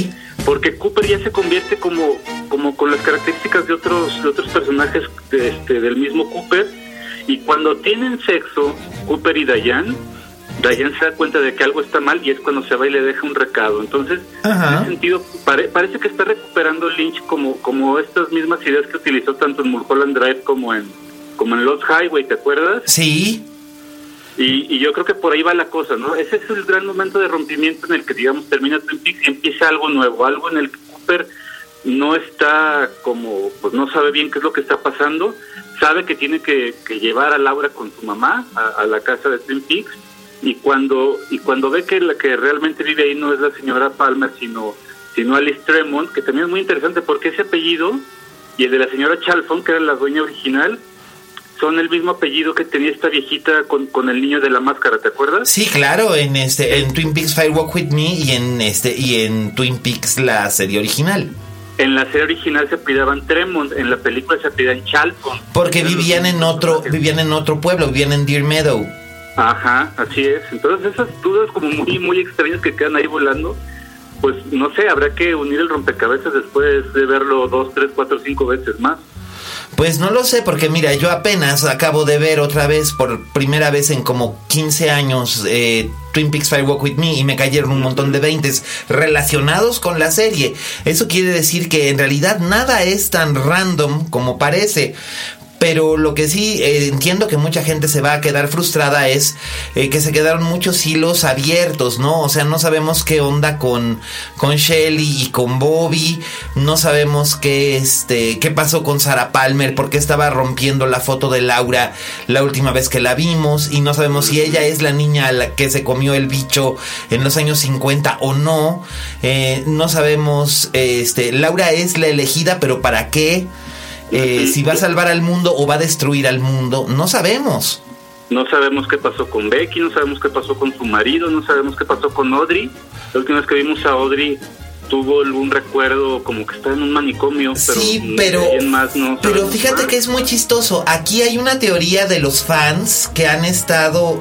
porque Cooper ya se convierte como, como con las características de otros, de otros personajes de este, del mismo Cooper, y cuando tienen sexo, Cooper y Diane, Diane se da cuenta de que algo está mal y es cuando se va y le deja un recado. Entonces, Ajá. en ese sentido, pare, parece que está recuperando Lynch como, como estas mismas ideas que utilizó tanto en Mulholland Drive como en, como en Lost Highway, ¿te acuerdas? Sí. Y, y yo creo que por ahí va la cosa, ¿no? Ese es el gran momento de rompimiento en el que, digamos, termina Twin Peaks y empieza algo nuevo, algo en el que Cooper no está como, pues no sabe bien qué es lo que está pasando, sabe que tiene que, que llevar a Laura con su mamá a, a la casa de Twin Peaks, y cuando y cuando ve que la que realmente vive ahí no es la señora Palmer, sino sino Alice Tremont, que también es muy interesante porque ese apellido y el de la señora Chalfont, que era la dueña original, son el mismo apellido que tenía esta viejita con, con el niño de la máscara, ¿te acuerdas? Sí, claro, en este en Twin Peaks Fire Walk With Me y en este y en Twin Peaks la serie original. En la serie original se apellidaban Tremont, en la película se apellidaban Chalfont. Porque vivían en otro vivían en otro pueblo, vivían en Deer Meadow. Ajá, así es. Entonces esas dudas como muy muy extrañas que quedan ahí volando, pues no sé, habrá que unir el rompecabezas después de verlo dos, tres, cuatro, cinco veces más. Pues no lo sé, porque mira, yo apenas acabo de ver otra vez, por primera vez en como quince años, eh, Twin Peaks Fire Walk With Me, y me cayeron un montón de veintes relacionados con la serie. Eso quiere decir que en realidad nada es tan random como parece. Pero lo que sí eh, entiendo que mucha gente se va a quedar frustrada es eh, que se quedaron muchos hilos abiertos, ¿no? O sea, no sabemos qué onda con, con Shelley y con Bobby, no sabemos qué, este, qué pasó con Sarah Palmer, por qué estaba rompiendo la foto de Laura la última vez que la vimos, y no sabemos si ella es la niña a la que se comió el bicho en los años cincuenta o no. Eh, no sabemos, este, Laura es la elegida, pero ¿para qué? Eh, si va a salvar al mundo o va a destruir al mundo, no sabemos. No sabemos qué pasó con Becky, no sabemos qué pasó con su marido, no sabemos qué pasó con Audrey. La última vez que vimos a Audrey tuvo algún recuerdo como que está en un manicomio, pero sí, pero, más no pero fíjate nada. Que es muy chistoso. Aquí hay una teoría de los fans que han estado,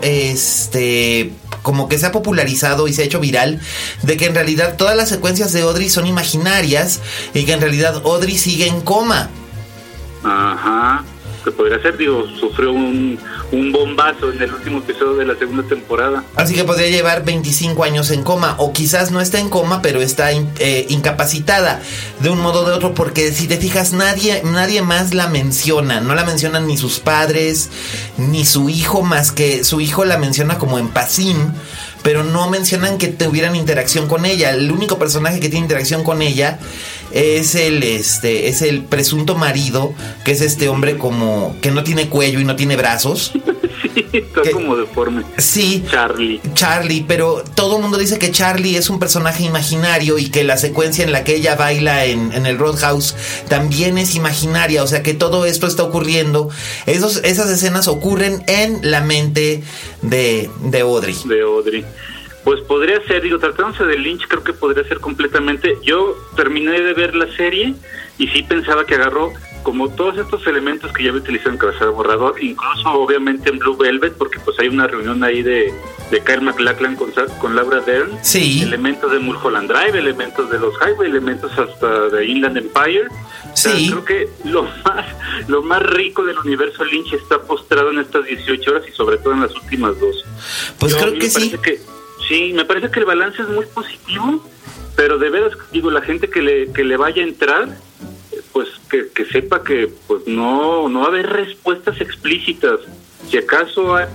este, como que se ha popularizado y se ha hecho viral, de que en realidad todas las secuencias de Audrey son imaginarias y que en realidad Audrey sigue en coma. Ajá, que podría ser, digo, sufrió un, un bombazo en el último episodio de la segunda temporada. Así que podría llevar veinticinco años en coma, o quizás no está en coma, pero está eh, incapacitada de un modo o de otro, porque si te fijas, nadie, nadie más la menciona, no la mencionan ni sus padres, ni su hijo, más que su hijo la menciona como en pasín, pero no mencionan que tuvieran interacción con ella. El único personaje que tiene interacción con ella es el este es el presunto marido, que es este hombre como que no tiene cuello y no tiene brazos. Sí, está que, como deforme. Sí, Charlie. Charlie, pero todo el mundo dice que Charlie es un personaje imaginario y que la secuencia en la que ella baila en, en el Roadhouse también es imaginaria, o sea que todo esto está ocurriendo. Esos, esas escenas ocurren en la mente de, de Audrey. De Audrey. Pues podría ser, digo, tratándose de Lynch, creo que podría ser completamente. Yo terminé de ver la serie y sí pensaba que agarró como todos estos elementos que ya había utilizado en Cabeza de Borrador, incluso obviamente en Blue Velvet, porque pues hay una reunión ahí de, de Kyle MacLachlan con, con Laura Dern. Sí. Elementos de Mulholland Drive, elementos de Los Highway, elementos hasta de Inland Empire. Sí. O sea, creo que lo más, lo más rico del universo Lynch está postrado en estas dieciocho horas y sobre todo en las últimas dos. Pues Yo, creo que sí. Que, sí, me parece que el balance es muy positivo, pero de veras, digo, la gente que le, que le vaya a entrar, pues que, que sepa que pues no, no va a haber respuestas explícitas. Si acaso hay...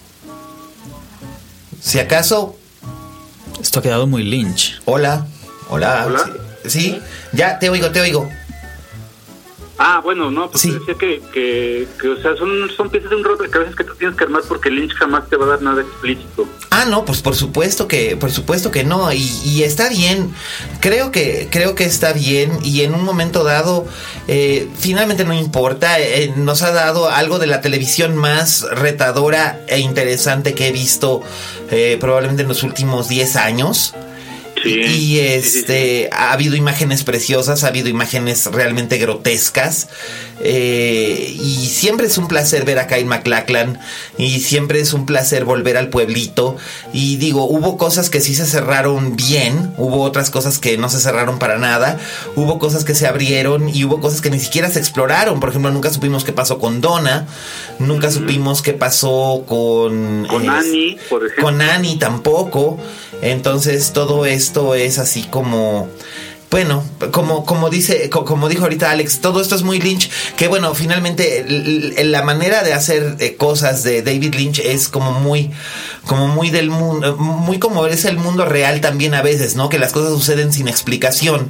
Si acaso... Esto ha quedado muy Lynch. Hola, hola. ¿Hola? Sí, sí, ya te oigo, te oigo. Ah, bueno, no, pues sí. decía que, que, que, o sea, son, son piezas de un rompecabezas que tú tienes que armar porque Lynch jamás te va a dar nada explícito. Ah, no, pues por supuesto que, por supuesto que no, y, y está bien, creo que, creo que está bien, y en un momento dado, eh, finalmente no importa, eh, nos ha dado algo de la televisión más retadora e interesante que he visto, eh, probablemente en los últimos diez años. Sí, y este sí, sí, sí. Ha habido imágenes preciosas, ha habido imágenes realmente grotescas, eh, y siempre es un placer ver a Kyle MacLachlan y siempre es un placer volver al pueblito. Y digo, hubo cosas que sí se cerraron bien, hubo otras cosas que no se cerraron para nada, hubo cosas que se abrieron y hubo cosas que ni siquiera se exploraron. Por ejemplo, nunca supimos qué pasó con Donna, nunca mm-hmm. supimos qué pasó con con eh, Annie, por ejemplo. Con Annie tampoco. Entonces todo esto es así como... Bueno, como, como dice, como dijo ahorita Alex, todo esto es muy Lynch, que bueno, finalmente la manera de hacer cosas de David Lynch es como muy, como muy del mundo, muy como es el mundo real también a veces, ¿no? Que las cosas suceden sin explicación.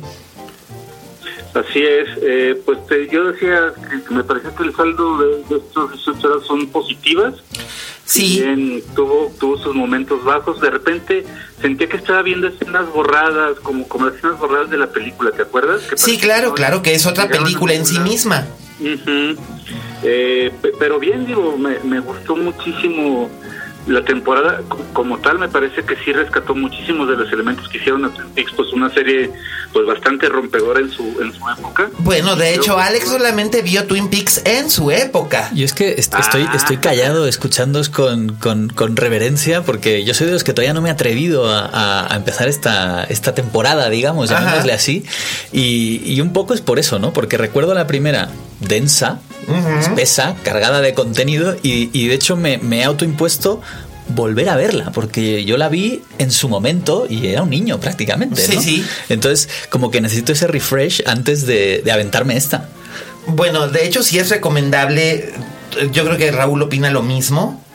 Así es, eh, pues te, yo decía que me parecía que el saldo de, de estos resultados son positivas. Sí. Bien, tuvo, tuvo sus momentos bajos. De repente sentía que estaba viendo escenas borradas, como, como las escenas borradas de la película, ¿te acuerdas? Que sí, claro, no, claro, que es otra película en sí misma. Uh-huh. eh, pero bien, digo, me, me gustó muchísimo la temporada como tal. Me parece que sí rescató muchísimos de los elementos que hicieron a Twin Peaks, pues una serie pues bastante rompedora en su en su época. Bueno, de hecho, Alex solamente vio Twin Peaks en su época. Yo es que est- estoy ah. estoy callado escuchándoos con, con, con reverencia, porque yo soy de los que todavía no me he atrevido a, a empezar esta, esta temporada, digamos, llamémosle así. Y, y un poco es por eso, ¿no? Porque recuerdo la primera densa, uh-huh. espesa, cargada de contenido, y, y de hecho me, me he autoimpuesto volver a verla, porque yo la vi en su momento y era un niño prácticamente, ¿no? Sí, sí. Entonces, como que necesito ese refresh antes de, de aventarme esta. Bueno, de hecho sí es recomendable. Yo creo que Raúl opina lo mismo,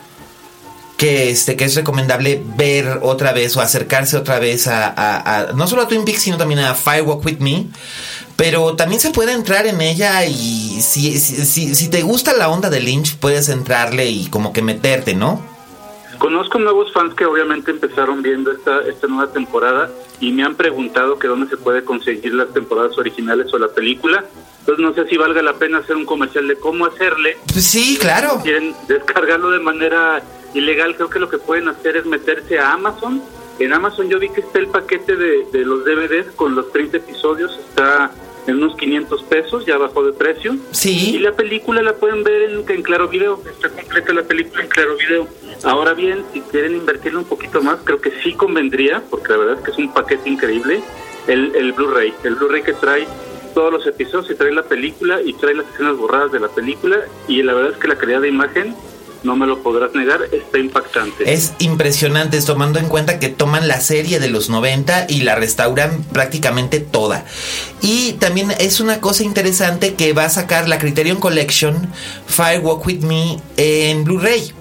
que este que es recomendable ver otra vez o acercarse otra vez a, a, a no solo a Twin Peaks, sino también a Fire Walk With Me. Pero también se puede entrar en ella y si, si, si, si te gusta la onda de Lynch, puedes entrarle y como que meterte, ¿no? Conozco nuevos fans que obviamente empezaron viendo esta esta nueva temporada y me han preguntado que dónde se puede conseguir las temporadas originales o la película. Entonces no sé si valga la pena hacer un comercial de cómo hacerle. Pues sí, claro. Si quieren descargarlo de manera ilegal, creo que lo que pueden hacer es meterse a Amazon. En Amazon yo vi que está el paquete de, de los D V Ds con los treinta episodios, está en unos quinientos pesos, ya bajó de precio. Sí. Y la película la pueden ver en, en Claro Video, está completa la película en Claro Video. Ahora bien, si quieren invertirle un poquito más, creo que sí convendría, porque la verdad es que es un paquete increíble, el, el Blu-ray. El Blu-ray que trae todos los episodios y trae la película y trae las escenas borradas de la película, y la verdad es que la calidad de imagen, no me lo podrás negar, está impactante. Es impresionante, tomando en cuenta que toman la serie de los noventa y la restauran prácticamente toda. Y también es una cosa interesante que va a sacar la Criterion Collection Fire Walk With Me en Blu-ray.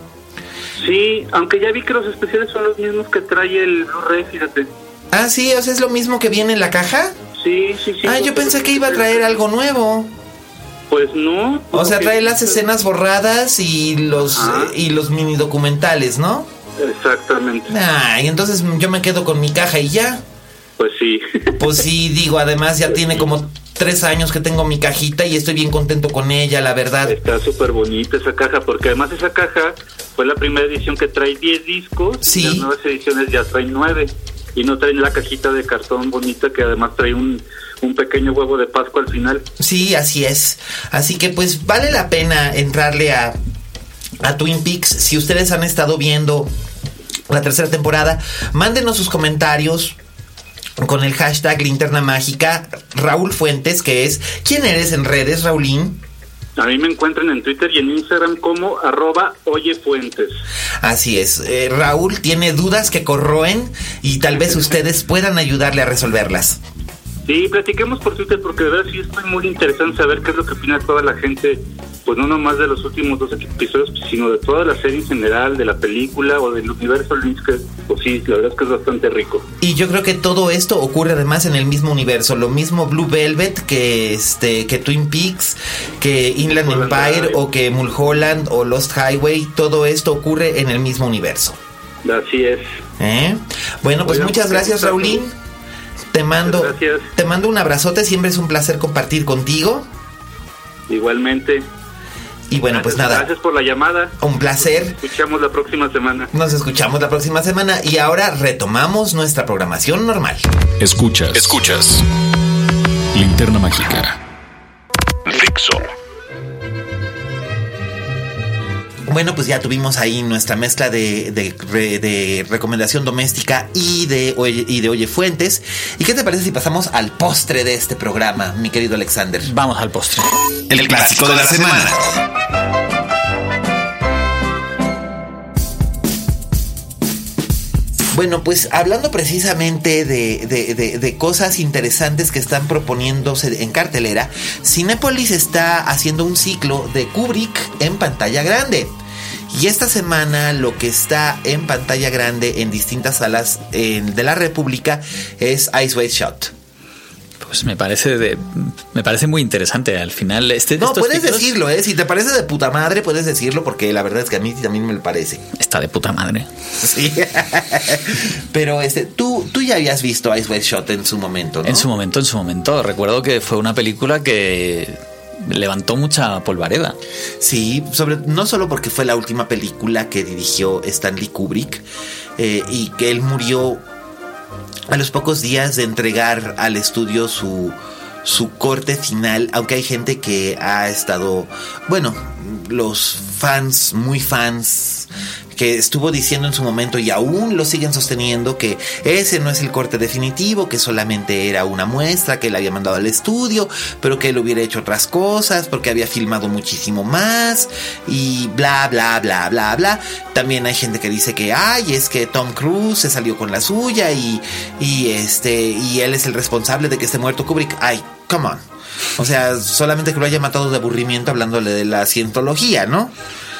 Sí, aunque ya vi que los especiales son los mismos que trae el Blu-ray, fíjate. Ah, sí, o sea, ¿es lo mismo que viene en la caja? Sí, sí, sí. Ah, yo pensé que iba a traer algo nuevo. Pues no. O sea, trae las escenas borradas y los eh, y los mini documentales, ¿no? Exactamente. Ah, y entonces yo me quedo con mi caja y ya. Pues sí. Pues sí, digo, además ya tiene como tres años que tengo mi cajita y estoy bien contento con ella, la verdad. Está súper bonita esa caja, porque además esa caja fue la primera edición que trae diez discos. Sí. Y las nuevas ediciones ya traen nueve. Y no traen la cajita de cartón bonita que además trae un, un pequeño huevo de Pascua al final. Sí, así es. Así que pues vale la pena entrarle a, a Twin Peaks. Si ustedes han estado viendo la tercera temporada, mándenos sus comentarios con el hashtag Linterna Mágica. Raúl Fuentes, que es ¿quién eres en redes, Raulín? A mí me encuentran en Twitter y en Instagram como arroba oyefuentes. Así es. Eh, Raúl tiene dudas que corroen y tal vez ustedes puedan ayudarle a resolverlas. Sí, platiquemos por Twitter, porque de verdad sí estoy muy interesado en saber qué es lo que opina toda la gente, pues no nomás de los últimos dos episodios, sino de toda la serie en general, de la película o del universo Lynch, que pues sí, la verdad es que es bastante rico. Y yo creo que todo esto ocurre además en el mismo universo, lo mismo Blue Velvet que este que Twin Peaks, que Inland Empire o que Mulholland o Lost Highway, todo esto ocurre en el mismo universo. Así es. ¿Eh? Bueno, pues Oigan, muchas gracias, Raulín. Te mando, te mando un abrazote, siempre es un placer compartir contigo. Igualmente. Y bueno, pues nada. Gracias por la llamada. Un placer. Nos escuchamos la próxima semana. Nos escuchamos la próxima semana y ahora retomamos nuestra programación normal. Escuchas. Escuchas. Linterna Mágica. Dixo. Bueno, pues ya tuvimos ahí nuestra mezcla de, de, de, de recomendación doméstica y de, y de Oye Fuentes. ¿Y qué te parece si pasamos al postre de este programa, mi querido Alexander? Vamos al postre. El, El clásico, clásico de la, de la semana. semana. Bueno, pues hablando precisamente de, de, de, de cosas interesantes que están proponiéndose en cartelera, Cinépolis está haciendo un ciclo de Kubrick en pantalla grande. Y esta semana lo que está en pantalla grande en distintas salas en, de la República es Eyes Wide Shut. Pues me parece de, me parece muy interesante. Al final, este no puedes ciclos, decirlo, eh. Si te parece de puta madre, puedes decirlo, porque la verdad es que a mí también me lo parece. Está de puta madre. Sí. Pero este, tú, tú ya habías visto Eyes Wide Shut en su momento, ¿no? En su momento, en su momento. Recuerdo que fue una película que levantó mucha polvareda. Sí, sobre, no solo porque fue la última película que dirigió Stanley Kubrick eh, y que él murió a los pocos días de entregar al estudio su, su corte final, aunque hay gente que ha estado, bueno, los fans, muy fans, que estuvo diciendo en su momento y aún lo siguen sosteniendo que ese no es el corte definitivo, que solamente era una muestra que él había mandado al estudio, pero que él hubiera hecho otras cosas porque había filmado muchísimo más y bla bla bla bla bla. También hay gente que dice que ay, es que Tom Cruise se salió con la suya y, y este y él es el responsable de que esté muerto Kubrick. Ay, come on. O sea, solamente que lo haya matado de aburrimiento hablándole de la cientología, ¿no?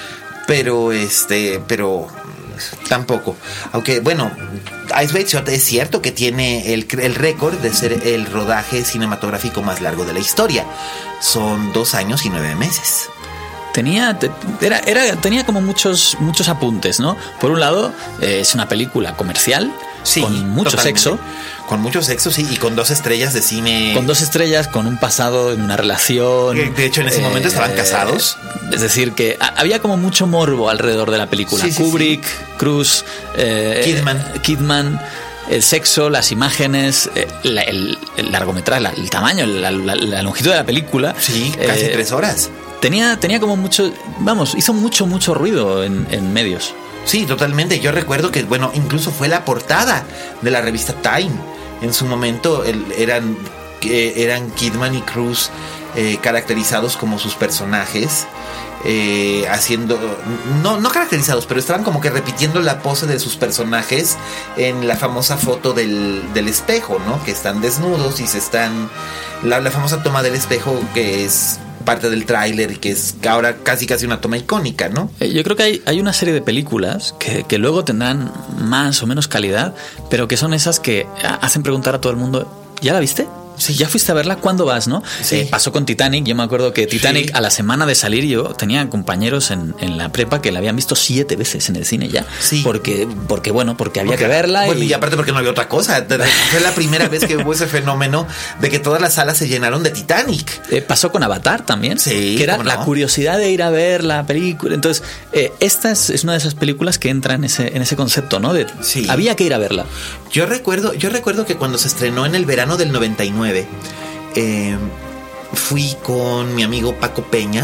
Pero este, pero tampoco. Aunque bueno, Eyes Wide Shut es cierto que tiene el, el récord de ser el rodaje cinematográfico más largo de la historia. Son dos años y nueve meses. Tenía, era, era, tenía como muchos, muchos apuntes, ¿no? Por un lado, eh, es una película comercial, sí, con mucho totalmente. sexo. Con mucho sexo, sí, y con dos estrellas de cine. Con dos estrellas, con un pasado en una relación. De hecho, en ese eh, momento estaban casados. Es decir, que había como mucho morbo alrededor de la película. Sí, sí, Kubrick, sí. Cruise, eh, Kidman. Kidman, el sexo, las imágenes, eh, la, el, el largometraje, la, el tamaño, la, la, la longitud de la película. Sí, casi eh, tres horas. Tenía, tenía como mucho, vamos, hizo mucho, mucho ruido en, en medios. Sí, totalmente. Yo recuerdo que, bueno, incluso fue la portada de la revista Time. En su momento el, eran, eh, eran Kidman y Cruise eh, caracterizados como sus personajes. Eh, haciendo, no, no caracterizados, pero estaban como que repitiendo la pose de sus personajes en la famosa foto del, del espejo, ¿no? Que están desnudos y se están... La, la famosa toma del espejo que es parte del tráiler y que es ahora casi casi una toma icónica, ¿no? Yo creo que hay, hay una serie de películas que, que luego tendrán más o menos calidad, pero que son esas que hacen preguntar a todo el mundo, ¿ya la viste? Sí, ya fuiste a verla, ¿cuándo vas, no? Sí. Eh, pasó con Titanic, yo me acuerdo que Titanic, sí, a la semana de salir, yo tenía compañeros en, en la prepa que la habían visto siete veces en el cine ya. Sí. Porque, porque bueno, porque había porque, que verla. Bueno, y... y aparte porque no había otra cosa. Fue la primera vez que hubo ese fenómeno de que todas las salas se llenaron de Titanic. Eh, pasó con Avatar también. Sí. Que era no? la curiosidad de ir a ver la película. Entonces, eh, esta es, es una de esas películas que entra en ese, en ese concepto, ¿no? De sí. Había que ir a verla. Yo recuerdo, yo recuerdo que cuando se estrenó en el verano del noventa y nueve, Eh, fui con mi amigo Paco Peña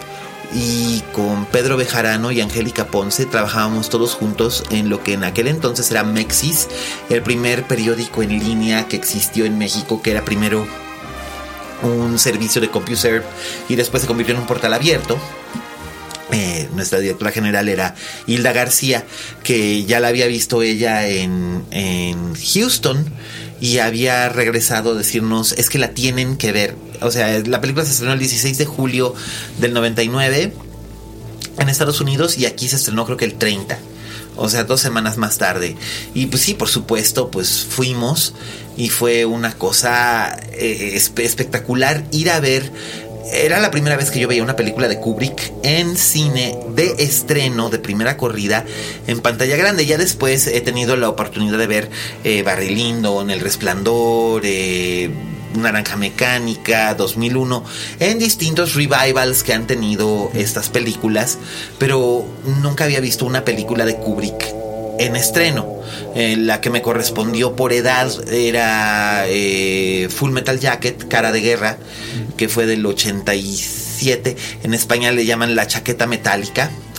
y con Pedro Bejarano y Angélica Ponce. Trabajábamos todos juntos en lo que en aquel entonces era Mexis, el primer periódico en línea que existió en México, que era primero un servicio de CompuServe y después se convirtió en un portal abierto. Eh, nuestra directora general era Hilda García, que ya la había visto ella en, en Houston y había regresado a decirnos, es que la tienen que ver. O sea, la película se estrenó el dieciséis de julio del noventa y nueve en Estados Unidos y aquí se estrenó creo que el treinta. O sea, dos semanas más tarde. Y pues sí, por supuesto, pues fuimos y fue una cosa eh, espe- espectacular ir a ver. Era la primera vez que yo veía una película de Kubrick en cine de estreno, de primera corrida, en pantalla grande. Ya después he tenido la oportunidad de ver eh, Barry Lyndon, El Resplandor, eh, Naranja Mecánica, dos mil uno, en distintos revivals que han tenido estas películas, pero nunca había visto una película de Kubrick en estreno. Eh, la que me correspondió por edad era eh, Full Metal Jacket, Cara de Guerra, que fue del ochenta y siete. En España le llaman La Chaqueta Metálica.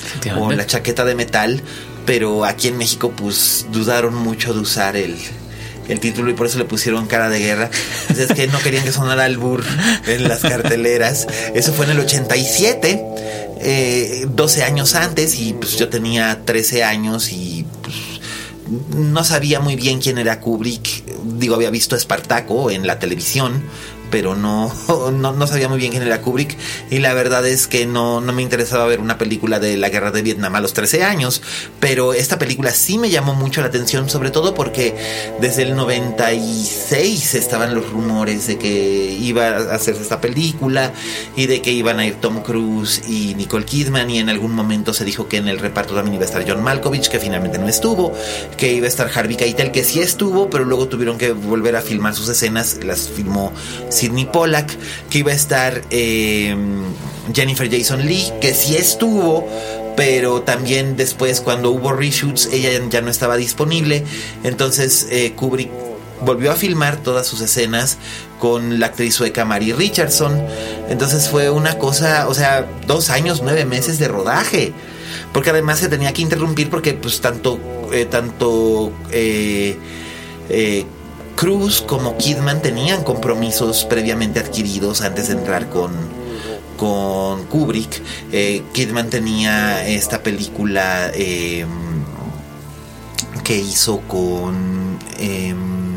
o La chaqueta de metal, pero aquí en México pues dudaron mucho de usar el, el título y por eso le pusieron Cara de Guerra. Pues es que no querían que sonara albur en las carteleras. Eso fue en el ochenta y siete, eh, doce años antes, y pues yo tenía trece años y pues no sabía muy bien quién era Kubrick. Digo, había visto Espartaco en la televisión, pero no, no, no sabía muy bien quién era Kubrick, y la verdad es que no, no me interesaba ver una película de la guerra de Vietnam a los trece años, pero esta película sí me llamó mucho la atención, sobre todo porque desde el noventa y seis estaban los rumores de que iba a hacerse esta película y de que iban a ir Tom Cruise y Nicole Kidman, y en algún momento se dijo que en el reparto también iba a estar John Malkovich, que finalmente no estuvo, que iba a estar Harvey Keitel, que sí estuvo, pero luego tuvieron que volver a filmar sus escenas, las filmó Sidney Pollack, que iba a estar eh, Jennifer Jason Leigh, que sí estuvo, pero también después, cuando hubo reshoots, ella ya no estaba disponible. Entonces eh, Kubrick volvió a filmar todas sus escenas con la actriz sueca Mary Richardson. Entonces fue una cosa, o sea, dos años, nueve meses de rodaje, porque además se tenía que interrumpir porque pues tanto eh, tanto eh, eh, Cruise como Kidman tenían compromisos previamente adquiridos antes de entrar con, con Kubrick. Eh, Kidman tenía esta película eh, que hizo con eh,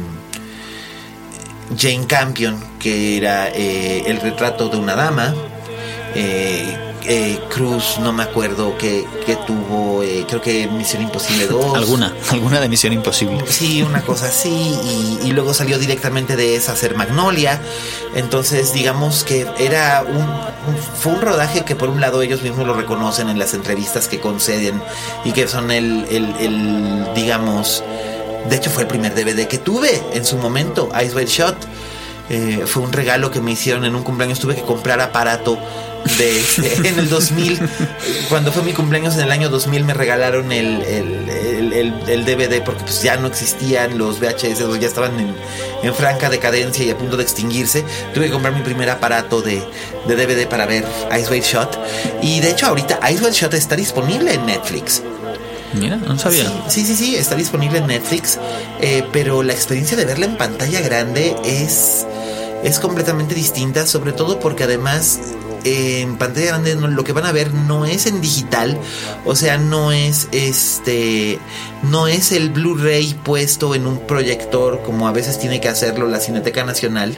Jane Campion, que era eh, El retrato de una dama. Eh, Eh, Cruz, no me acuerdo que, que tuvo, eh, creo que Misión Imposible dos. Alguna, alguna de Misión Imposible. Sí, una cosa así, y, y luego salió directamente de esa a hacer Magnolia. Entonces, digamos que era un, un, fue un rodaje que por un lado ellos mismos lo reconocen en las entrevistas que conceden, y que son el, el, el digamos, de hecho fue el primer D V D que tuve en su momento, Eyes Wide Shut. Eh, fue un regalo que me hicieron en un cumpleaños, tuve que comprar aparato de, de, en el dos mil, cuando fue mi cumpleaños en el año dos mil, me regalaron el, el, el, el, el D V D, porque pues ya no existían los V H S, ya estaban en, en franca decadencia y a punto de extinguirse. Tuve que comprar mi primer aparato de, de D V D para ver Eyes Wide Shut, y de hecho ahorita Eyes Wide Shut está disponible en Netflix. Mira, no sabía. Sí, sí, sí, sí, está disponible en Netflix, eh, pero la experiencia de verla en pantalla grande es, es completamente distinta, sobre todo porque además eh, en pantalla grande no, lo que van a ver no es en digital, o sea, no es este, no es el Blu-ray puesto en un proyector como a veces tiene que hacerlo la Cineteca Nacional.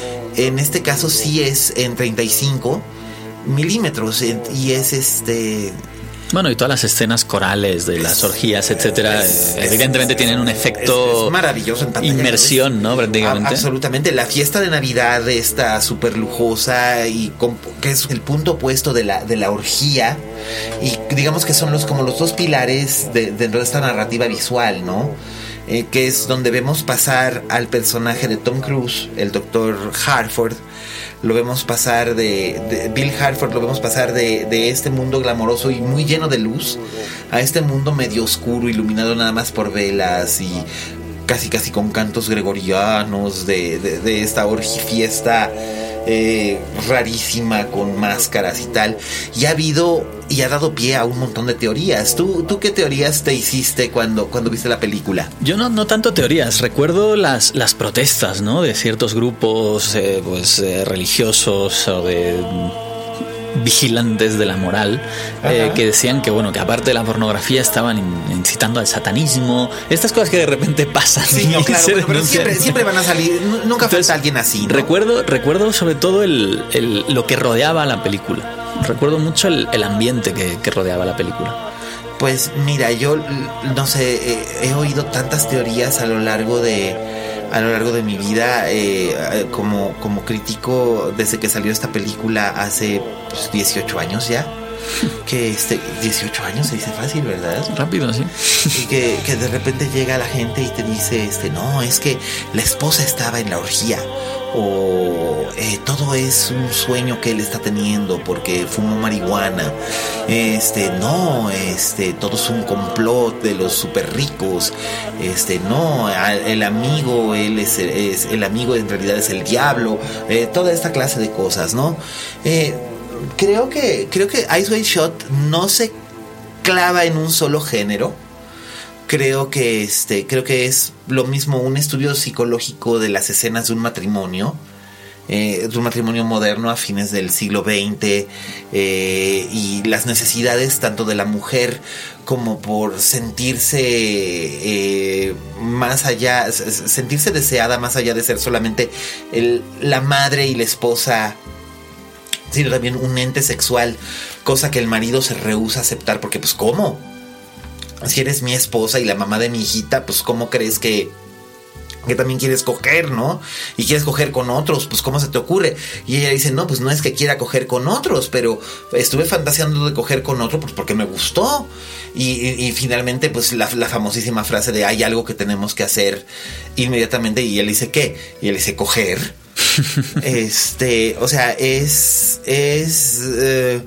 En este caso sí es en treinta y cinco milímetros, y es este... Bueno, y todas las escenas corales de las orgías, etcétera, es, es, evidentemente es, tienen un efecto es, es maravilloso en pantalla. Inmersión, ¿no? Prácticamente. A, absolutamente. La fiesta de Navidad está súper lujosa, y con, que es el punto opuesto de la, de la orgía, y digamos que son los como los dos pilares de, dentro de esta narrativa visual, ¿no? Eh, que es donde vemos pasar al personaje de Tom Cruise, el doctor Hartford. Lo vemos pasar de, de Bill Hartford, lo vemos pasar de, de este mundo glamoroso y muy lleno de luz a este mundo medio oscuro, iluminado nada más por velas y casi casi con cantos gregorianos de, de, de esta orgifiesta eh, rarísima con máscaras y tal. Y ha habido y ha dado pie a un montón de teorías. ¿Tú, tú qué teorías te hiciste cuando, cuando viste la película? Yo no, no tanto teorías. Recuerdo las, las protestas, ¿no? De ciertos grupos eh, pues, eh, religiosos o de vigilantes de la moral, eh, que decían que bueno, que aparte de la pornografía estaban in, incitando al satanismo, estas cosas que de repente pasan. Sí, no, claro, bueno, pero siempre, siempre van a salir, nunca falta alguien así, ¿no? Recuerdo, recuerdo sobre todo el, el, lo que rodeaba la película. Recuerdo mucho el, el ambiente que, que rodeaba la película. Pues mira, yo no sé, eh, he oído tantas teorías a lo largo de a lo largo de mi vida, eh, como, como crítico desde que salió esta película hace pues, dieciocho años ya. Que este dieciocho años se dice fácil, ¿verdad? Rápido, sí. Y que, que de repente llega la gente y te dice, este, no, es que la esposa estaba en la orgía, o eh, todo es un sueño que él está teniendo porque fumó marihuana, este, no, este, todo es un complot de los súper ricos, este, no, el amigo, él es, es el amigo en realidad es el diablo, eh, toda esta clase de cosas, ¿no? Eh, Creo que creo que Eyes Wide Shut no se clava en un solo género. Creo que este, creo que es lo mismo un estudio psicológico de las escenas de un matrimonio. Eh, de un matrimonio moderno a fines del siglo veinte, eh, y las necesidades tanto de la mujer como por sentirse eh, más allá, sentirse deseada más allá de ser solamente el, la madre y la esposa, sino también un ente sexual, cosa que el marido se rehúsa a aceptar porque pues ¿cómo? Si eres mi esposa y la mamá de mi hijita, pues ¿cómo crees que que también quieres coger, ¿no? Y quieres coger con otros, pues ¿cómo se te ocurre? Y ella dice, no, pues no es que quiera coger con otros, pero estuve fantaseando de coger con otro pues porque me gustó. Y, y, y finalmente, pues la, la famosísima frase de hay algo que tenemos que hacer inmediatamente. Y él dice, ¿qué? Y él dice, coger. este, o sea, es... es eh,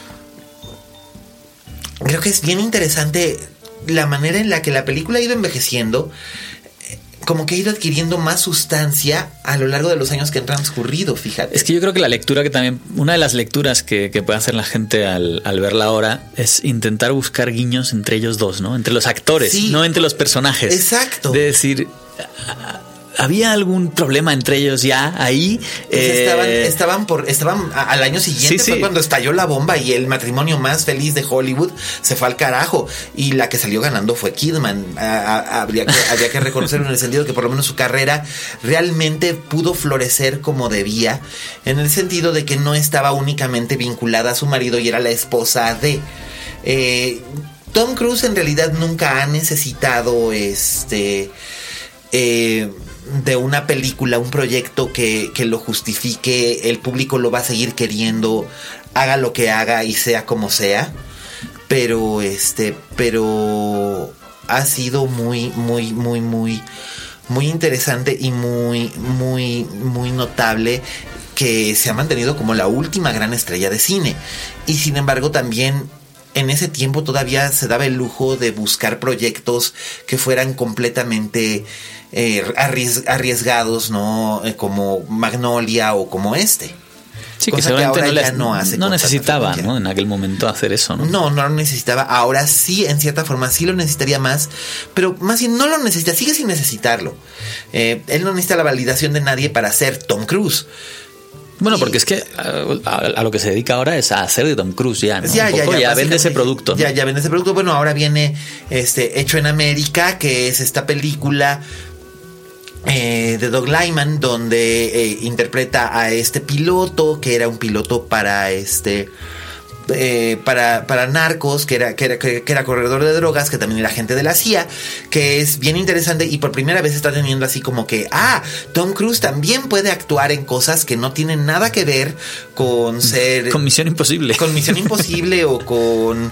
creo que es bien interesante la manera en la que la película ha ido envejeciendo. Como que ha ido adquiriendo más sustancia a lo largo de los años que han transcurrido, fíjate. Es que yo creo que la lectura que también, una de las lecturas que, que puede hacer la gente al, al verla ahora es intentar buscar guiños entre ellos dos, ¿no? Entre los actores, sí, no entre los personajes. Exacto. De decir, ¿había algún problema entre ellos ya ahí? Pues eh, estaban, estaban por, estaban a, al año siguiente, sí, fue sí. cuando estalló la bomba y el matrimonio más feliz de Hollywood se fue al carajo. Y la que salió ganando fue Kidman. A, a, habría que, habría que reconocerlo en el sentido que por lo menos su carrera realmente pudo florecer como debía, en el sentido de que no estaba únicamente vinculada a su marido y era la esposa de... Eh, Tom Cruise en realidad nunca ha necesitado este... Eh, de una película, un proyecto que, que lo justifique, el público lo va a seguir queriendo, haga lo que haga y sea como sea, pero este, pero ha sido muy, muy, muy, muy, muy interesante y muy, muy, muy notable que se ha mantenido como la última gran estrella de cine. Y sin embargo también en ese tiempo todavía se daba el lujo de buscar proyectos que fueran completamente eh, arries- arriesgados, ¿no? Eh, como Magnolia o como este. Sí, que cosa seguramente que ahora no, ya les, no hace. no necesitaba, ¿no? En aquel momento hacer eso, ¿no? No, no lo necesitaba. Ahora sí, en cierta forma, sí lo necesitaría más, pero más bien no lo necesita, sigue sin necesitarlo. Eh, él no necesita la validación de nadie para ser Tom Cruise. Bueno, porque es que a, a, a lo que se dedica ahora es a hacer de Tom Cruise ya, ¿no? Ya, Un ya, poco, ya, ya vende ese producto, ¿no? Ya, ya vende ese producto. Bueno, ahora viene este Hecho en América, que es esta película eh, de Doug Liman, donde eh, interpreta a este piloto, que era un piloto para este... Eh, para, para narcos, que era, que, era, que era corredor de drogas, que también era agente de la C I A, que es bien interesante y por primera vez está teniendo así como que, ah, Tom Cruise también puede actuar en cosas que no tienen nada que ver con ser... Con Misión Imposible. Con Misión Imposible o con...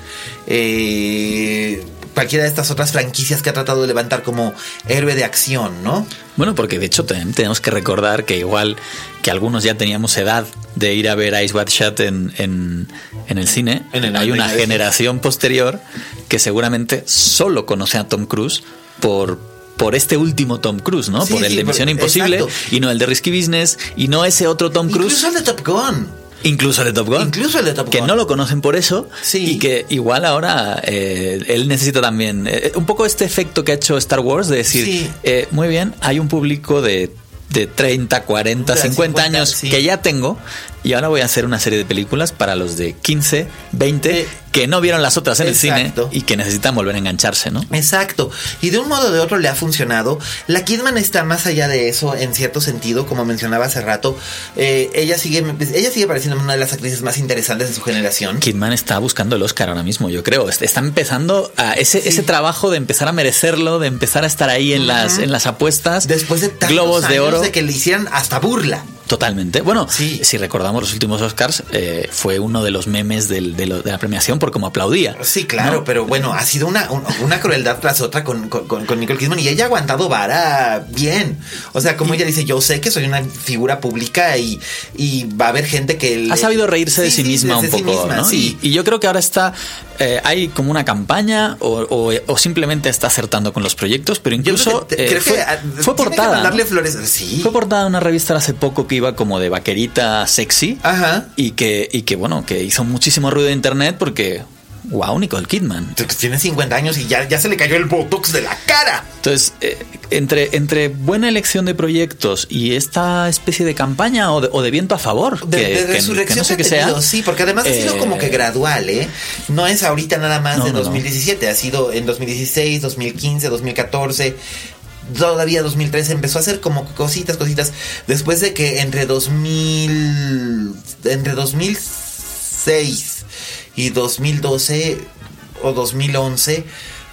Eh, cualquiera de estas otras franquicias que ha tratado de levantar como héroe de acción, ¿no? Bueno, porque de hecho también tenemos que recordar que igual que algunos ya teníamos edad de ir a ver Eyes Wide Shut en, en, en el cine, en el hay una generación posterior que seguramente solo conoce a Tom Cruise por... por este último Tom Cruise, ¿no? Sí, por el sí, de Misión por, Imposible, exacto. Y no el de Risky Business, y no ese otro Tom Cruise. Incluso el de Top Gun. Incluso el de Top Gun. Incluso el de Top Gun. Que no lo conocen por eso. Sí. Y que igual ahora eh, él necesita también eh, un poco este efecto que ha hecho Star Wars de decir, sí. eh, muy bien, hay un público de, de treinta, cuarenta, cincuenta años sí. que ya tengo y ahora voy a hacer una serie de películas para los de quince, veinte... Eh, que no vieron las otras en exacto. el cine y que necesitan volver a engancharse, ¿no? Exacto. Y de un modo o de otro le ha funcionado. La Kidman está más allá de eso, en cierto sentido, como mencionaba hace rato. Eh, ella sigue ella sigue pareciendo una de las actrices más interesantes de su generación. Kidman está buscando el Oscar ahora mismo, yo creo. Está empezando a ese, sí. ese trabajo de empezar a merecerlo, de empezar a estar ahí en, uh-huh. las, en las apuestas. Después de tantos Globos años de oro. de que le hicieran hasta burla. Totalmente. Bueno, sí. si recordamos los últimos Oscars, eh, fue uno de los memes del, de, lo, de la premiación por cómo aplaudía. Sí, claro, ¿no? Pero bueno, ha sido una, una crueldad tras otra con, con, con Nicole Kidman y ella ha aguantado vara bien. O sea, como y, ella dice, yo sé que soy una figura pública y, y va a haber gente que... Le... Ha sabido reírse sí, de sí misma sí, de un sí poco, misma, ¿no? Sí. Y, y yo creo que ahora está... Eh, hay como una campaña o, o, o simplemente está acertando con los proyectos, pero incluso creo que, creo eh, fue, que, fue portada. Que darle ¿no? flores. Sí. Fue portada en una revista hace poco que iba como de vaquerita sexy. Ajá. Y que, y que bueno, que hizo muchísimo ruido en internet porque wow, Nicole Kidman. Tiene cincuenta años y ya, ya se le cayó el botox de la cara. Entonces, eh, entre, entre buena elección de proyectos y esta especie de campaña o de, o de viento a favor, de, que, de resurrección que, que no sé que qué sea. Tenido, sí, porque además eh, ha sido como que gradual, ¿eh? No es ahorita nada más no, de dos mil diecisiete, no. Ha sido en dos mil dieciséis, dos mil quince, dos mil catorce... Todavía dos mil trece empezó a hacer como cositas, cositas. Después de que entre dos mil, entre dos mil seis y dos mil doce o dos mil once,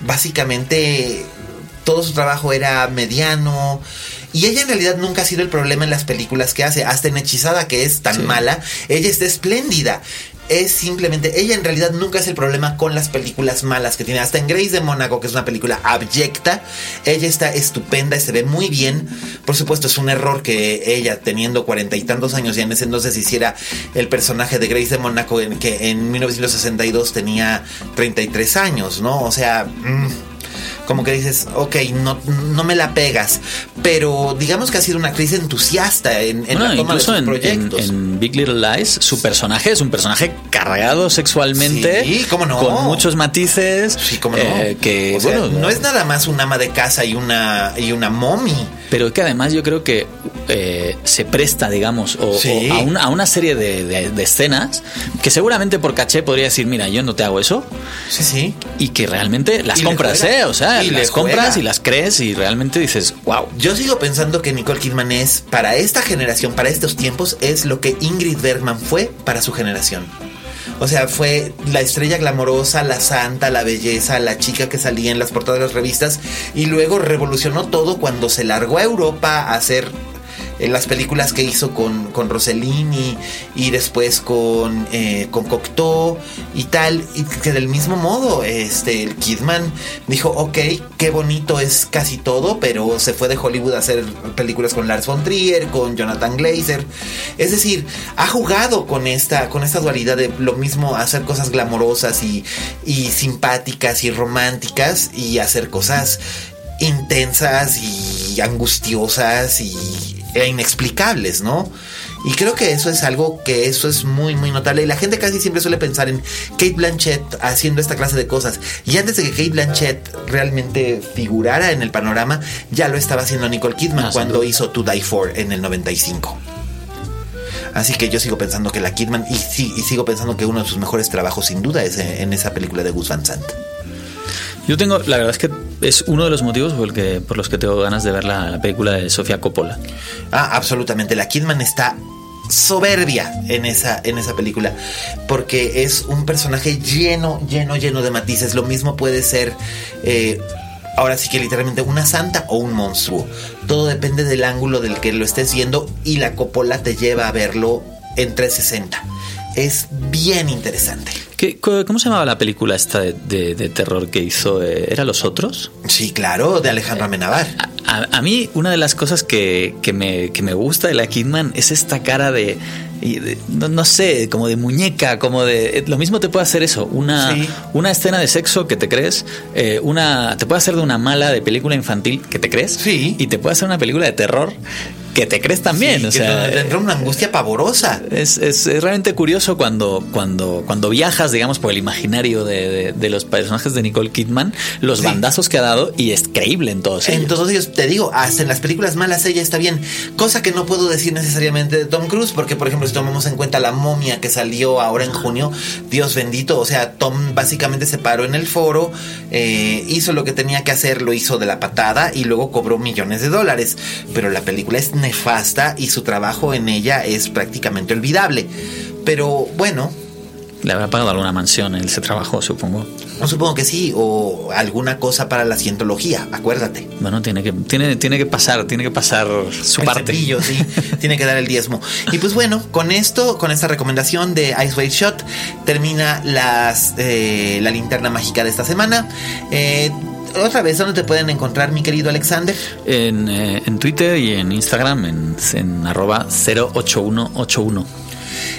básicamente todo su trabajo era mediano. Y ella en realidad nunca ha sido el problema en las películas que hace. Hasta en Hechizada, que es tan sí. mala, ella está espléndida. Es simplemente, ella en realidad nunca es el problema con las películas malas que tiene. Hasta en Grace de Mónaco, que es una película abyecta, ella está estupenda y se ve muy bien. Por supuesto, es un error que ella, teniendo cuarenta y tantos años, ya en ese entonces hiciera el personaje de Grace de Mónaco, en, que en mil novecientos sesenta y dos tenía treinta y tres años, ¿no? O sea... Mmm, como que dices, ok, no, no me la pegas. Pero digamos que ha sido una actriz entusiasta en, en bueno, la toma de sus en, proyectos. En, en Big Little Lies, su personaje es un personaje cargado sexualmente. Sí, cómo no. Con muchos matices. Sí, cómo no. Eh, que, o sea, bueno, no es nada más un ama de casa y una, y una mommy. Pero que además yo creo que eh, se presta, digamos, o, sí. o a, una, a una serie de, de, de escenas que seguramente por caché podría decir, mira, yo no te hago eso. Sí, sí. Y que realmente las y compras, ¿eh? O sea, y las compras juega. Y las crees y realmente dices, wow. Yo sigo pensando que Nicole Kidman es, para esta generación, para estos tiempos, es lo que Ingrid Bergman fue para su generación. O sea, fue la estrella glamorosa, la santa, la belleza, la chica que salía en las portadas de las revistas, y luego revolucionó todo cuando se largó a Europa a hacer en las películas que hizo con, con Rossellini y después con, eh, con Cocteau y tal, y que del mismo modo este, el Kidman dijo, ok, qué bonito es casi todo, pero se fue de Hollywood a hacer películas con Lars von Trier, con Jonathan Glazer. Es decir, ha jugado con esta, con esta dualidad de lo mismo hacer cosas glamorosas y, y simpáticas y románticas, y hacer cosas intensas y angustiosas y e inexplicables, ¿no? Y creo que eso es algo que eso es muy muy notable, y la gente casi siempre suele pensar en Cate Blanchett haciendo esta clase de cosas, y antes de que Cate Blanchett realmente figurara en el panorama, ya lo estaba haciendo Nicole Kidman no, cuando hizo To Die For en el noventa y cinco. Así que yo sigo pensando que la Kidman, y, sí, y sigo pensando que uno de sus mejores trabajos sin duda es en esa película de Gus Van Sant. Yo tengo, la verdad es que es uno de los motivos por, el que, por los que tengo ganas de ver la, la película de Sofía Coppola. Ah, absolutamente. La Kidman está soberbia en esa, en esa película, porque es un personaje lleno, lleno, lleno de matices. Lo mismo puede ser, eh, ahora sí que literalmente, una santa o un monstruo. Todo depende del ángulo del que lo estés viendo, y la Coppola te lleva a verlo en trescientos sesenta. Es bien interesante. ¿Qué, ¿Cómo se llamaba la película esta de, de, de terror que hizo? ¿Era Los Otros? Sí, claro, de Alejandro Amenábar. A, a, a mí una de las cosas que, que, me, que me gusta de la Kidman es esta cara de... de no, no sé, como de muñeca, como de... Lo mismo te puede hacer eso, una, sí. una escena de sexo que te crees, eh, una te puede hacer de una mala de película infantil que te crees, sí. y te puede hacer una película de terror que te crees también, sí, o sea, tendrá una angustia pavorosa. Es, es, es realmente curioso cuando, cuando, cuando viajas, digamos, por el imaginario de, de, de los personajes de Nicole Kidman, los sí. bandazos que ha dado, y es creíble en todos ellos. En todos ellos, te digo, hasta en las películas malas ella está bien, cosa que no puedo decir necesariamente de Tom Cruise, porque por ejemplo, si tomamos en cuenta La Momia, que salió ahora en junio, Dios bendito, o sea, Tom básicamente se paró en el foro, eh, hizo lo que tenía que hacer, lo hizo de la patada, y luego cobró millones de dólares, pero la película es nefasta y su trabajo en ella es prácticamente olvidable. Pero bueno, le habrá pagado alguna mansión en ese trabajo, supongo. No, supongo que sí, o alguna cosa para la cientología, acuérdate. Bueno, tiene que, tiene, tiene que pasar, tiene que pasar su el parte. Cepillo, sí, tiene que dar el diezmo. Y pues bueno, con esto, con esta recomendación de Eyes Wide Shut, termina las, eh, la linterna mágica de esta semana. Eh, Otra vez, ¿dónde te pueden encontrar, mi querido Alexander? En, eh, en Twitter y en Instagram, en, en arroba cero ocho uno ocho uno.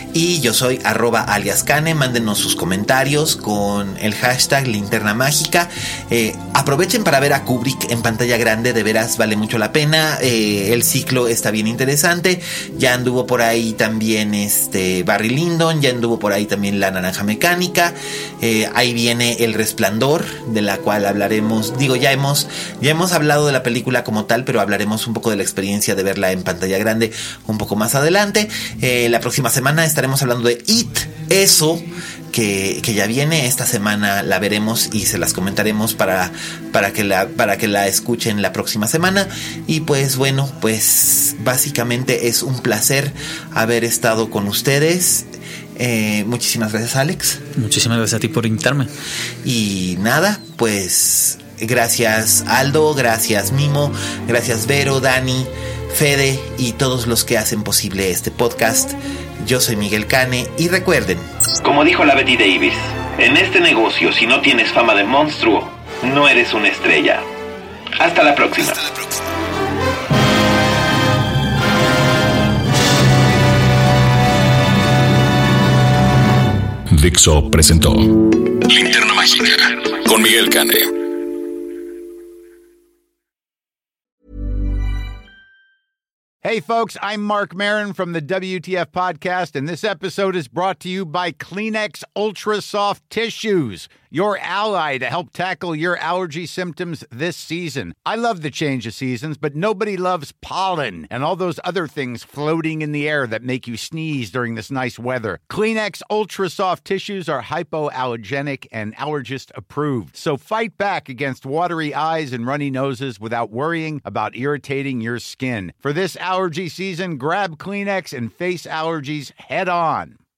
Y yo soy arroba alias Cane. Mándenos sus comentarios con el hashtag Linterna Mágica. Eh, aprovechen para ver a Kubrick en pantalla grande, de veras vale mucho la pena. Eh, el ciclo está bien interesante. Ya anduvo por ahí también este Barry Lyndon, ya anduvo por ahí también La Naranja Mecánica. Eh, ahí viene El Resplandor, de la cual hablaremos. Digo, ya hemos, ya hemos hablado de la película como tal, pero hablaremos un poco de la experiencia de verla en pantalla grande un poco más adelante. Eh, la próxima semana estaremos hablando de It, eso que, que ya viene. Esta semana la veremos y se las comentaremos para, para, que la, para que la escuchen la próxima semana. Y pues bueno, pues básicamente es un placer haber estado con ustedes. Eh, muchísimas gracias, Alex. Muchísimas gracias a ti por invitarme. Y nada, pues gracias Aldo, gracias Mimo, gracias Vero, Dani, Fede y todos los que hacen posible este podcast. Yo soy Miguel Cane y recuerden, como dijo la Betty Davis, en este negocio si no tienes fama de monstruo, no eres una estrella. Hasta la próxima. Hasta la próxima. Dixo presentó Linterna Mágica con Miguel Cane. Hey folks, I'm Mark Maron from the W T F podcast, and this episode is brought to you by Kleenex Ultra Soft Tissues, your ally to help tackle your allergy symptoms this season. I love the change of seasons, but nobody loves pollen and all those other things floating in the air that make you sneeze during this nice weather. Kleenex Ultra Soft Tissues are hypoallergenic and allergist approved, so fight back against watery eyes and runny noses without worrying about irritating your skin. For this allergy season, grab Kleenex and face allergies head on.